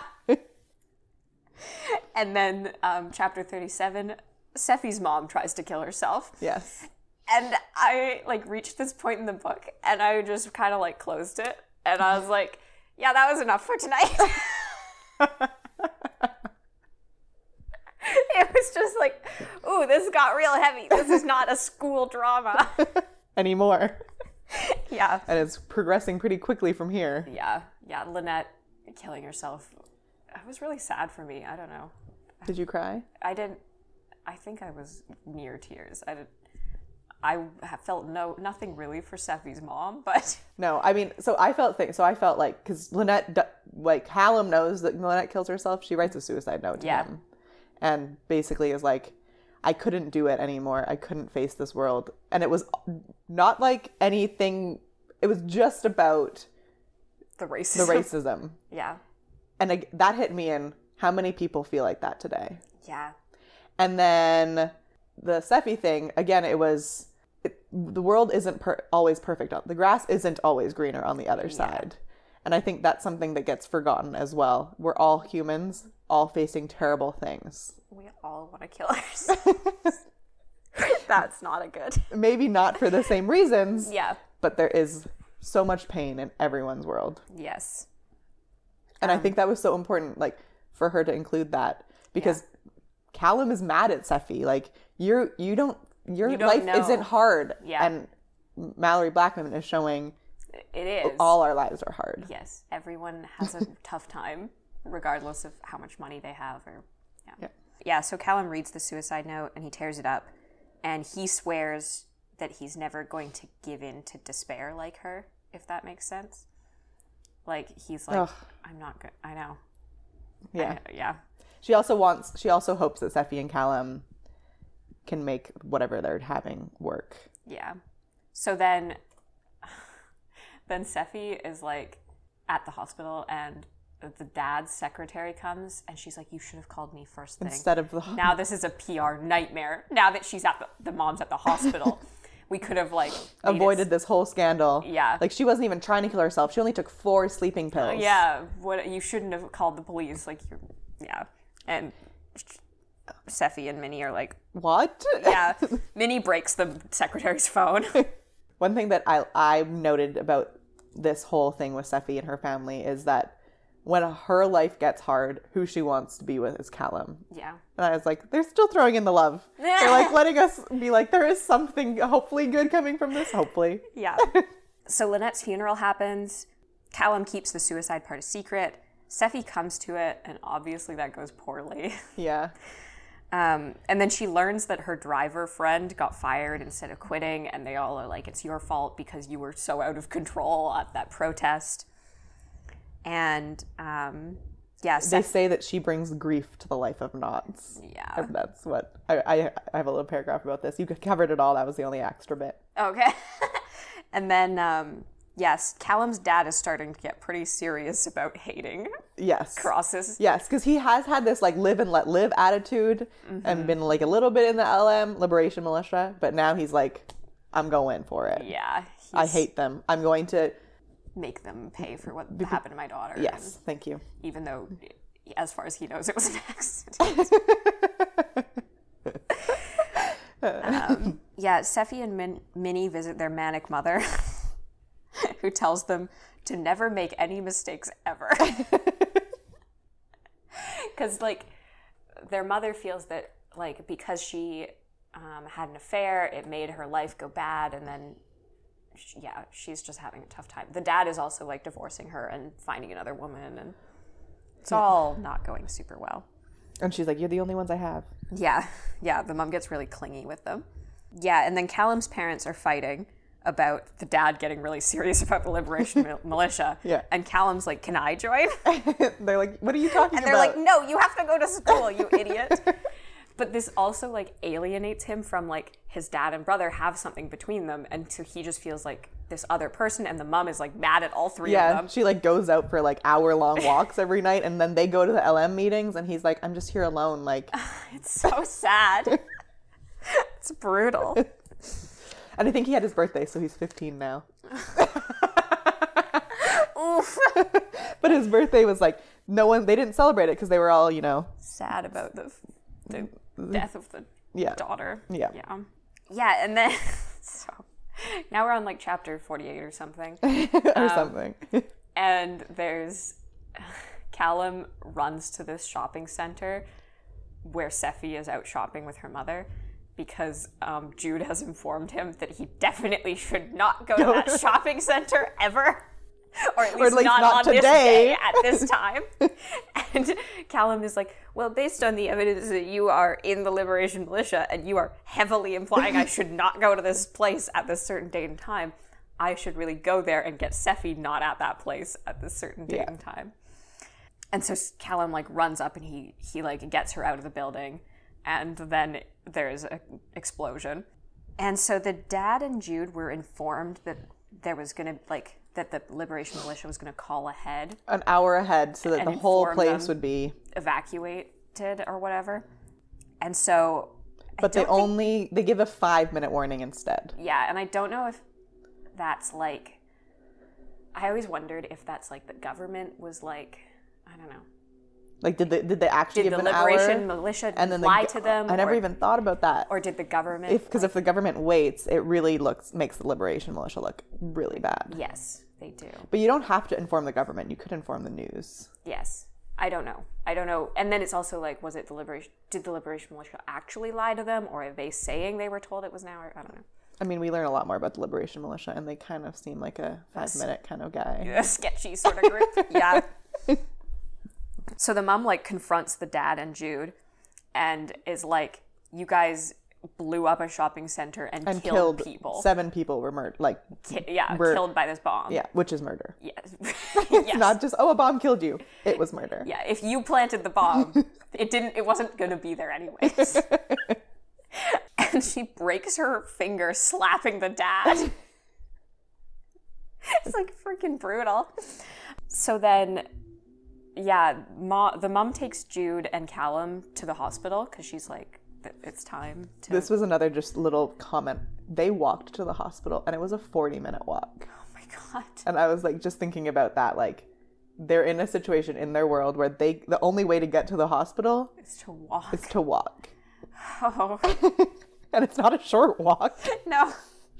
And then um, chapter thirty-seven, Seffi's mom tries to kill herself. Yes. And I, like, reached this point in the book, and I just kind of, like, closed it. And I was like, yeah, that was enough for tonight. It was just like, ooh, this got real heavy. This is not a school drama. Anymore. Yeah. And it's progressing pretty quickly from here. Yeah. Yeah. Lynette killing herself. It was really sad for me. I don't know. Did you cry? I didn't. I think I was near tears. I did. I felt no nothing really for Seffi's mom, but no, I mean, so I felt things. So I felt like because Lynette, like Callum knows that Lynette kills herself. She writes a suicide note to yeah. him, and basically is like, I couldn't do it anymore. I couldn't face this world, and it was not like anything. It was just about the racism. The racism. Yeah, and I, that hit me in how many people feel like that today. Yeah, and then the Seffi thing again. It was. It, the world isn't per- always perfect. The grass isn't always greener on the other yeah. side. And I think that's something that gets forgotten as well. We're all humans, all facing terrible things. We all want to kill ourselves. That's not a good. Maybe not for the same reasons. Yeah. But there is so much pain in everyone's world. Yes. And um, I think that was so important, like, for her to include that. Because yeah. Callum is mad at Seffi. Like, you're, you don't, Your you don't life know. isn't hard. Yeah. And Mallory Blackman is showing it is. All our lives are hard. Yes. Everyone has a tough time, regardless of how much money they have. Or yeah. yeah. Yeah, so Callum reads the suicide note and he tears it up. And he swears that he's never going to give in to despair like her, if that makes sense. Like, he's like, Ugh. I'm not good. I know. Yeah. I, yeah. She also wants, she also hopes that Seffi and Callum can make whatever they're having work. Yeah. So then, then Seffi is like at the hospital and the dad's secretary comes and she's like, you should have called me first thing. Instead of the... Now this is a P R nightmare. Now that she's at the, the mom's at the hospital. We could have like... avoided it... this whole scandal. Yeah. Like she wasn't even trying to kill herself. She only took four sleeping pills. Uh, yeah. What you shouldn't have called the police. Like, you're, yeah. And... Seffi and Minnie are like, what? Yeah. Minnie breaks the secretary's phone. One thing that I I noted about this whole thing with Seffi and her family is that when her life gets hard, who she wants to be with is Callum. Yeah. And I was like, they're still throwing in the love. They're like letting us be like, there is something hopefully good coming from this, hopefully. Yeah. So Lynette's funeral happens. Callum keeps the suicide part a secret. Seffi comes to it, and obviously that goes poorly. Yeah. Um, and then she learns that her driver friend got fired instead of quitting, and they all are like, it's your fault because you were so out of control at that protest. And, um, yeah. Seth- they say that she brings grief to the life of Knots. Yeah. And that's what, I, I, I have a little paragraph about this. You covered it all. That was the only extra bit. Okay. And then, um, yes, Callum's dad is starting to get pretty serious about hating yes. crosses. Yes, because he has had this like live and let live attitude mm-hmm. and been like a little bit in the L M, Liberation Militia, but now he's like, I'm going for it. Yeah. I hate them. I'm going to... make them pay for what be- happened to my daughter. Yes, and thank you. Even though, as far as he knows, it was an accident. um, yeah, Seffi and Min- Minnie visit their manic mother, who tells them to never make any mistakes ever. Because, like, their mother feels that, like, because she um, had an affair, it made her life go bad, and then, she, yeah, she's just having a tough time. The dad is also, like, divorcing her and finding another woman, and it's all not going super well. And she's like, you're the only ones I have. Yeah, yeah, the mom gets really clingy with them. Yeah, and then Callum's parents are fighting about the dad getting really serious about the Liberation Militia. Yeah. And Callum's like, can I join? They're like, what are you talking about? And they're about? like, no, you have to go to school, you idiot. But this also, like, alienates him from, like, his dad and brother have something between them, and so he just feels like this other person, and the mom is, like, mad at all three yeah, of them. she, like, goes out for, like, hour-long walks every night, and then they go to the L M meetings, and he's like, I'm just here alone, like... It's so sad. It's brutal. And I think he had his birthday, so he's fifteen now. Oof. But his birthday was, like, no one... They didn't celebrate it, because they were all, you know... Sad about the... the death of the yeah. daughter. Yeah. Yeah. Yeah, and then so now we're on like chapter forty-eight or something. or um, something. And there's Callum runs to this shopping center where Sephi is out shopping with her mother because um, Jude has informed him that he definitely should not go to that shopping center ever. Or at least, or at least not, not on today. This day at this time. And Callum is like, well, based on the evidence that you are in the Liberation Militia and you are heavily implying I should not go to this place at this certain date and time, I should really go there and get Sephi not at that place at this certain date yeah. and time. And so Callum like runs up and he he like gets her out of the building, and then there's an explosion. And so the dad and Jude were informed that there was going to like that the Liberation Militia was going to call ahead. An hour ahead so that the whole place would be... evacuated or whatever. And so... But they think, only... They give a five-minute warning instead. Yeah, and I don't know if that's like... I always wondered if that's like the government was like... I don't know. Like, did they, did they actually did give the an hour? Liberation Militia and then lie the, to them? I never or, even thought about that. Or did the government... Because if, like, if the government waits, it really looks makes the Liberation Militia look really bad. Yes, they do. But you don't have to inform the government. You could inform the news. Yes. I don't know. I don't know. And then it's also like, was it the Liberation... Did the Liberation Militia actually lie to them? Or are they saying they were told it was now? Or, I don't know. I mean, we learn a lot more about the Liberation Militia, and they kind of seem like a five-minute kind of guy. A sketchy sort of group. Yeah. So the mom, like, confronts the dad and Jude and is like, you guys blew up a shopping center and, and killed, killed people. Seven people were murdered. Like, Ki- yeah, were, killed by this bomb. Yeah, which is murder. Yeah. It's Yes. not just, oh, a bomb killed you. It was murder. Yeah, if you planted the bomb, it didn't. It wasn't going to be there anyways. And she breaks her finger slapping the dad. It's like freaking brutal. So then... Yeah, Ma- the mom takes Jude and Callum to the hospital because she's like, it's time to... This was another just little comment. They walked to the hospital, and it was a forty-minute walk. Oh my God. And I was like, just thinking about that, like, they're in a situation in their world where they the only way to get to the hospital... is to walk. Is to walk. Oh. And it's not a short walk. No.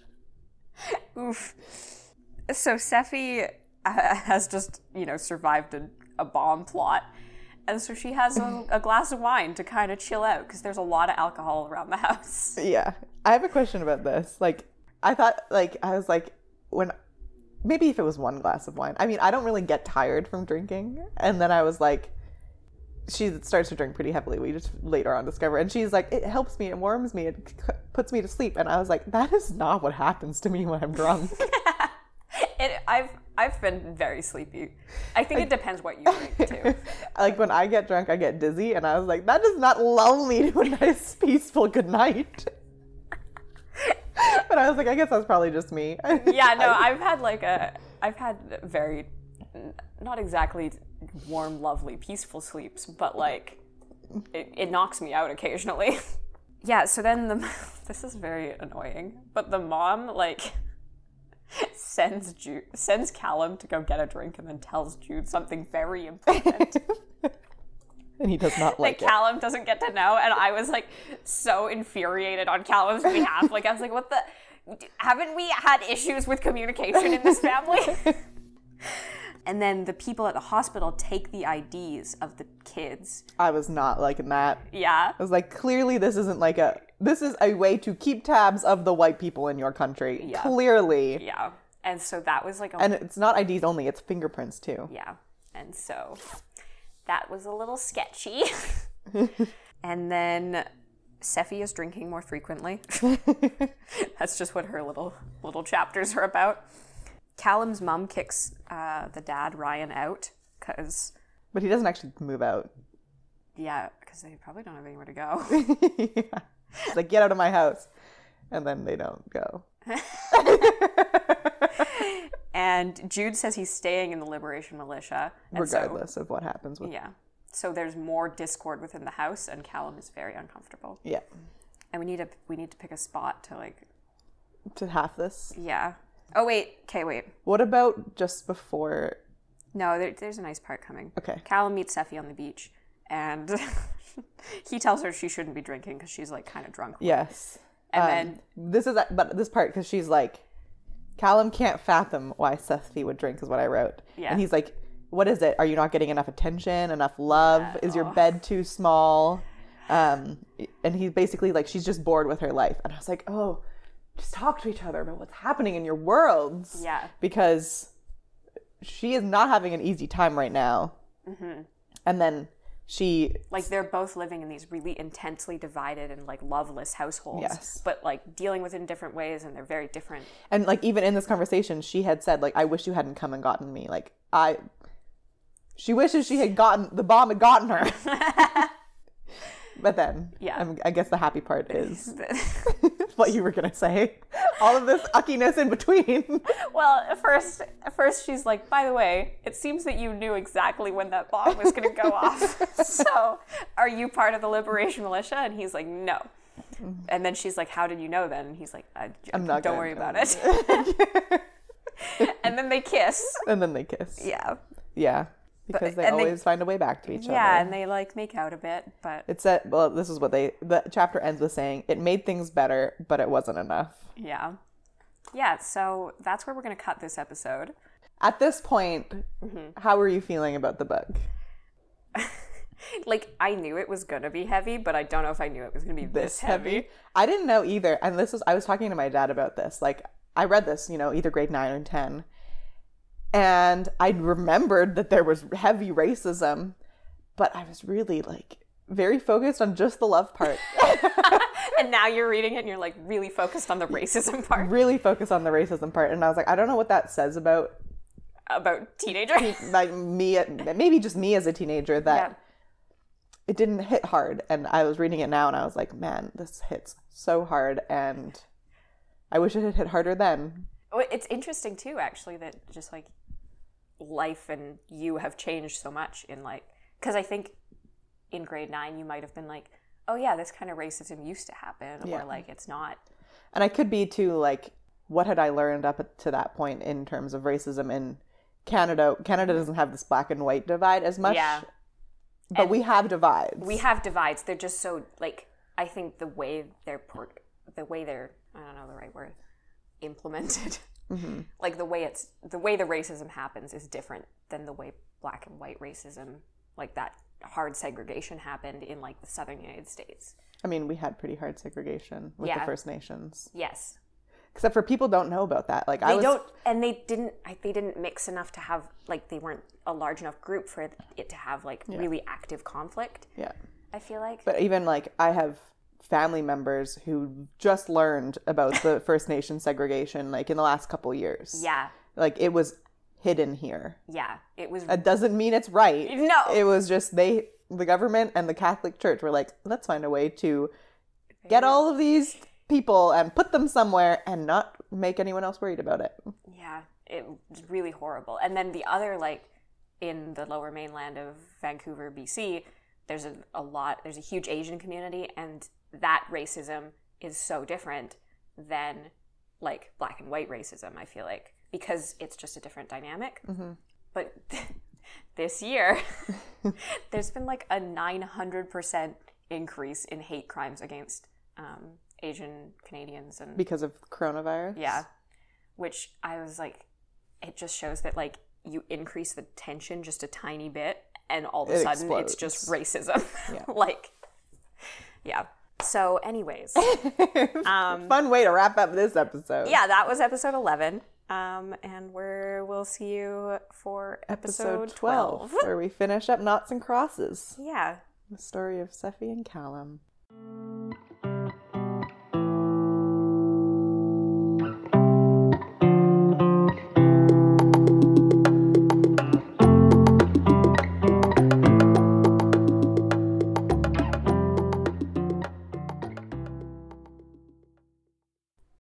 Oof. So Sephi uh, has just, you know, survived a... a bomb plot, and so she has a, a glass of wine to kind of chill out because there's a lot of alcohol around the house. Yeah, I have a question about this. Like, I thought, like, I was like, when maybe if it was one glass of wine. I mean, I don't really get tired from drinking, and then I was like, she starts to drink pretty heavily. We just later on discover, and she's like, it helps me, it warms me, it c- puts me to sleep, and I was like, that is not what happens to me when I'm drunk. it, I've I've been very sleepy. I think it depends what you drink too. Like when I get drunk, I get dizzy, and I was like, that does not lull me to a nice, peaceful good night. But I was like, I guess that's probably just me. Yeah, no, I've had like a, I've had very, not exactly warm, lovely, peaceful sleeps, but like, it, it knocks me out occasionally. Yeah, so then the, this is very annoying, but the mom like, sends Jude, sends Callum to go get a drink and then tells Jude something very important. And he does not like that it. Callum doesn't get to know, and I was like so infuriated on Callum's behalf. Like I was like, what the, haven't we had issues with communication in this family? And then the people at the hospital take the I Ds of the kids. I was not liking that. Yeah. I was like, clearly this isn't like a, this is a way to keep tabs of the white people in your country. Yeah. Clearly. Yeah. And so that was like a... And it's not I Ds only, it's fingerprints too. Yeah. And so that was a little sketchy. And then Sephi is drinking more frequently. That's just what her little little chapters are about. Callum's mom kicks uh, the dad, Ryan, out because... But he doesn't actually move out. Yeah, because they probably don't have anywhere to go. Yeah. It's like, get out of my house. And then they don't go. And Jude says he's staying in the Liberation Militia. Regardless so, of what happens with. Yeah. So there's more discord within the house, and Callum is very uncomfortable. Yeah. And we need to we need to pick a spot to like. To half this. Yeah. Oh wait. Okay. Wait. What about just before? No, there, there's a nice part coming. Okay. Callum meets Seffi on the beach, and he tells her she shouldn't be drinking because she's like kind of drunk. Yes. And um, then this is but this part because she's like, Callum can't fathom why Seffi would drink is what I wrote. Yeah. And he's like, what is it? Are you not getting enough attention, enough love? Yeah. Is your Oh. bed too small? Um, and he's basically like, she's just bored with her life. And I was like, oh, just talk to each other about what's happening in your worlds. Yeah. Because she is not having an easy time right now. Mm-hmm. And then she... Like, they're both living in these really intensely divided and, like, loveless households. Yes. But, like, dealing with it in different ways, and they're very different. And, like, even in this conversation, she had said, like, I wish you hadn't come and gotten me. Like, I... She wishes she had gotten... The bomb had gotten her. But then, Yeah. I'm, I guess the happy part is what you were going to say. All of this uckiness in between. Well, at first, at first she's like, by the way, it seems that you knew exactly when that bomb was going to go off. So, are you part of the Liberation Militia? And he's like, no. And then she's like, how did you know then? And he's like, I, I'm not don't gonna worry tell about it. And then they kiss. And then they kiss. Yeah. Yeah. Because But- they and they- always find a way back to each other. Yeah, and they, like, make out a bit, but... It said, well, this is what they, the chapter ends with saying, it made things better, but it wasn't enough. Yeah. Yeah, so that's where we're going to cut this episode. At this point, Mm-hmm. how were you feeling about the book? Like, I knew it was going to be heavy, but I don't know if I knew it was going to be this, This heavy. heavy? I didn't know either. And this was, I was talking to my dad about this. Like, I read this, you know, either grade nine or ten. And I remembered that there was heavy racism, but I was really, like, very focused on just the love part. And now you're reading it and you're, like, really focused on the racism part Really focused on the racism part. And I was like, I don't know what that says about, about teenagers. like, me, maybe just me as a teenager, that Yeah. it didn't hit hard. And I was reading it now and I was like, man, this hits so hard. And I wish it had hit harder then. Well, it's interesting, too, actually, that just, like, life and you have changed so much in, like... Because I think in grade nine, you might have been like, oh, yeah, this kind of racism used to happen. Yeah. Or, like, it's not... And I could be too, like, what had I learned up to that point in terms of racism in Canada? Canada doesn't have this black and white divide as much. Yeah. But And we have divides. We have divides. They're just so, like... I think the way they're... Port- the way they're... I don't know the right word. Implemented... Mm-hmm. Like the way it's the way the racism happens is different than the way black and white racism, like that hard segregation happened in like the southern United States. I mean, we had pretty hard segregation with Yeah. the First Nations. Yes, Except for people don't know about that. Like I they was, don't, and they didn't. They didn't mix enough to have like they weren't a large enough group for it to have like really active conflict. Yeah. I feel like. But even like I have family members who just learned about the First Nation segregation like in the last couple years. Yeah, Like it was hidden here. yeah, it was. That doesn't mean it's right. No. It was just they, the government and the Catholic Church were like, let's find a way to get all of these people and put them somewhere and not make anyone else worried about it. Yeah, it was really horrible. And then the other, like, in the lower mainland of Vancouver, B C, there's a, a lot, there's a huge Asian community, and that racism is so different than, like, black and white racism, I feel like, because it's just a different dynamic. Mm-hmm. But this year, there's been, like, a nine hundred percent increase in hate crimes against um, Asian Canadians and Because of coronavirus? yeah, which I was like, it just shows that like you increase the tension just a tiny bit, and all of a It sudden explodes. it's just racism. Yeah. Like, yeah. So, anyways, um, Fun way to wrap up this episode. yeah, that was episode eleven, um, and we're we'll see you for episode, Episode twelve, twelve. where we finish up Knots and Crosses. Yeah. The story of Seffi and Callum.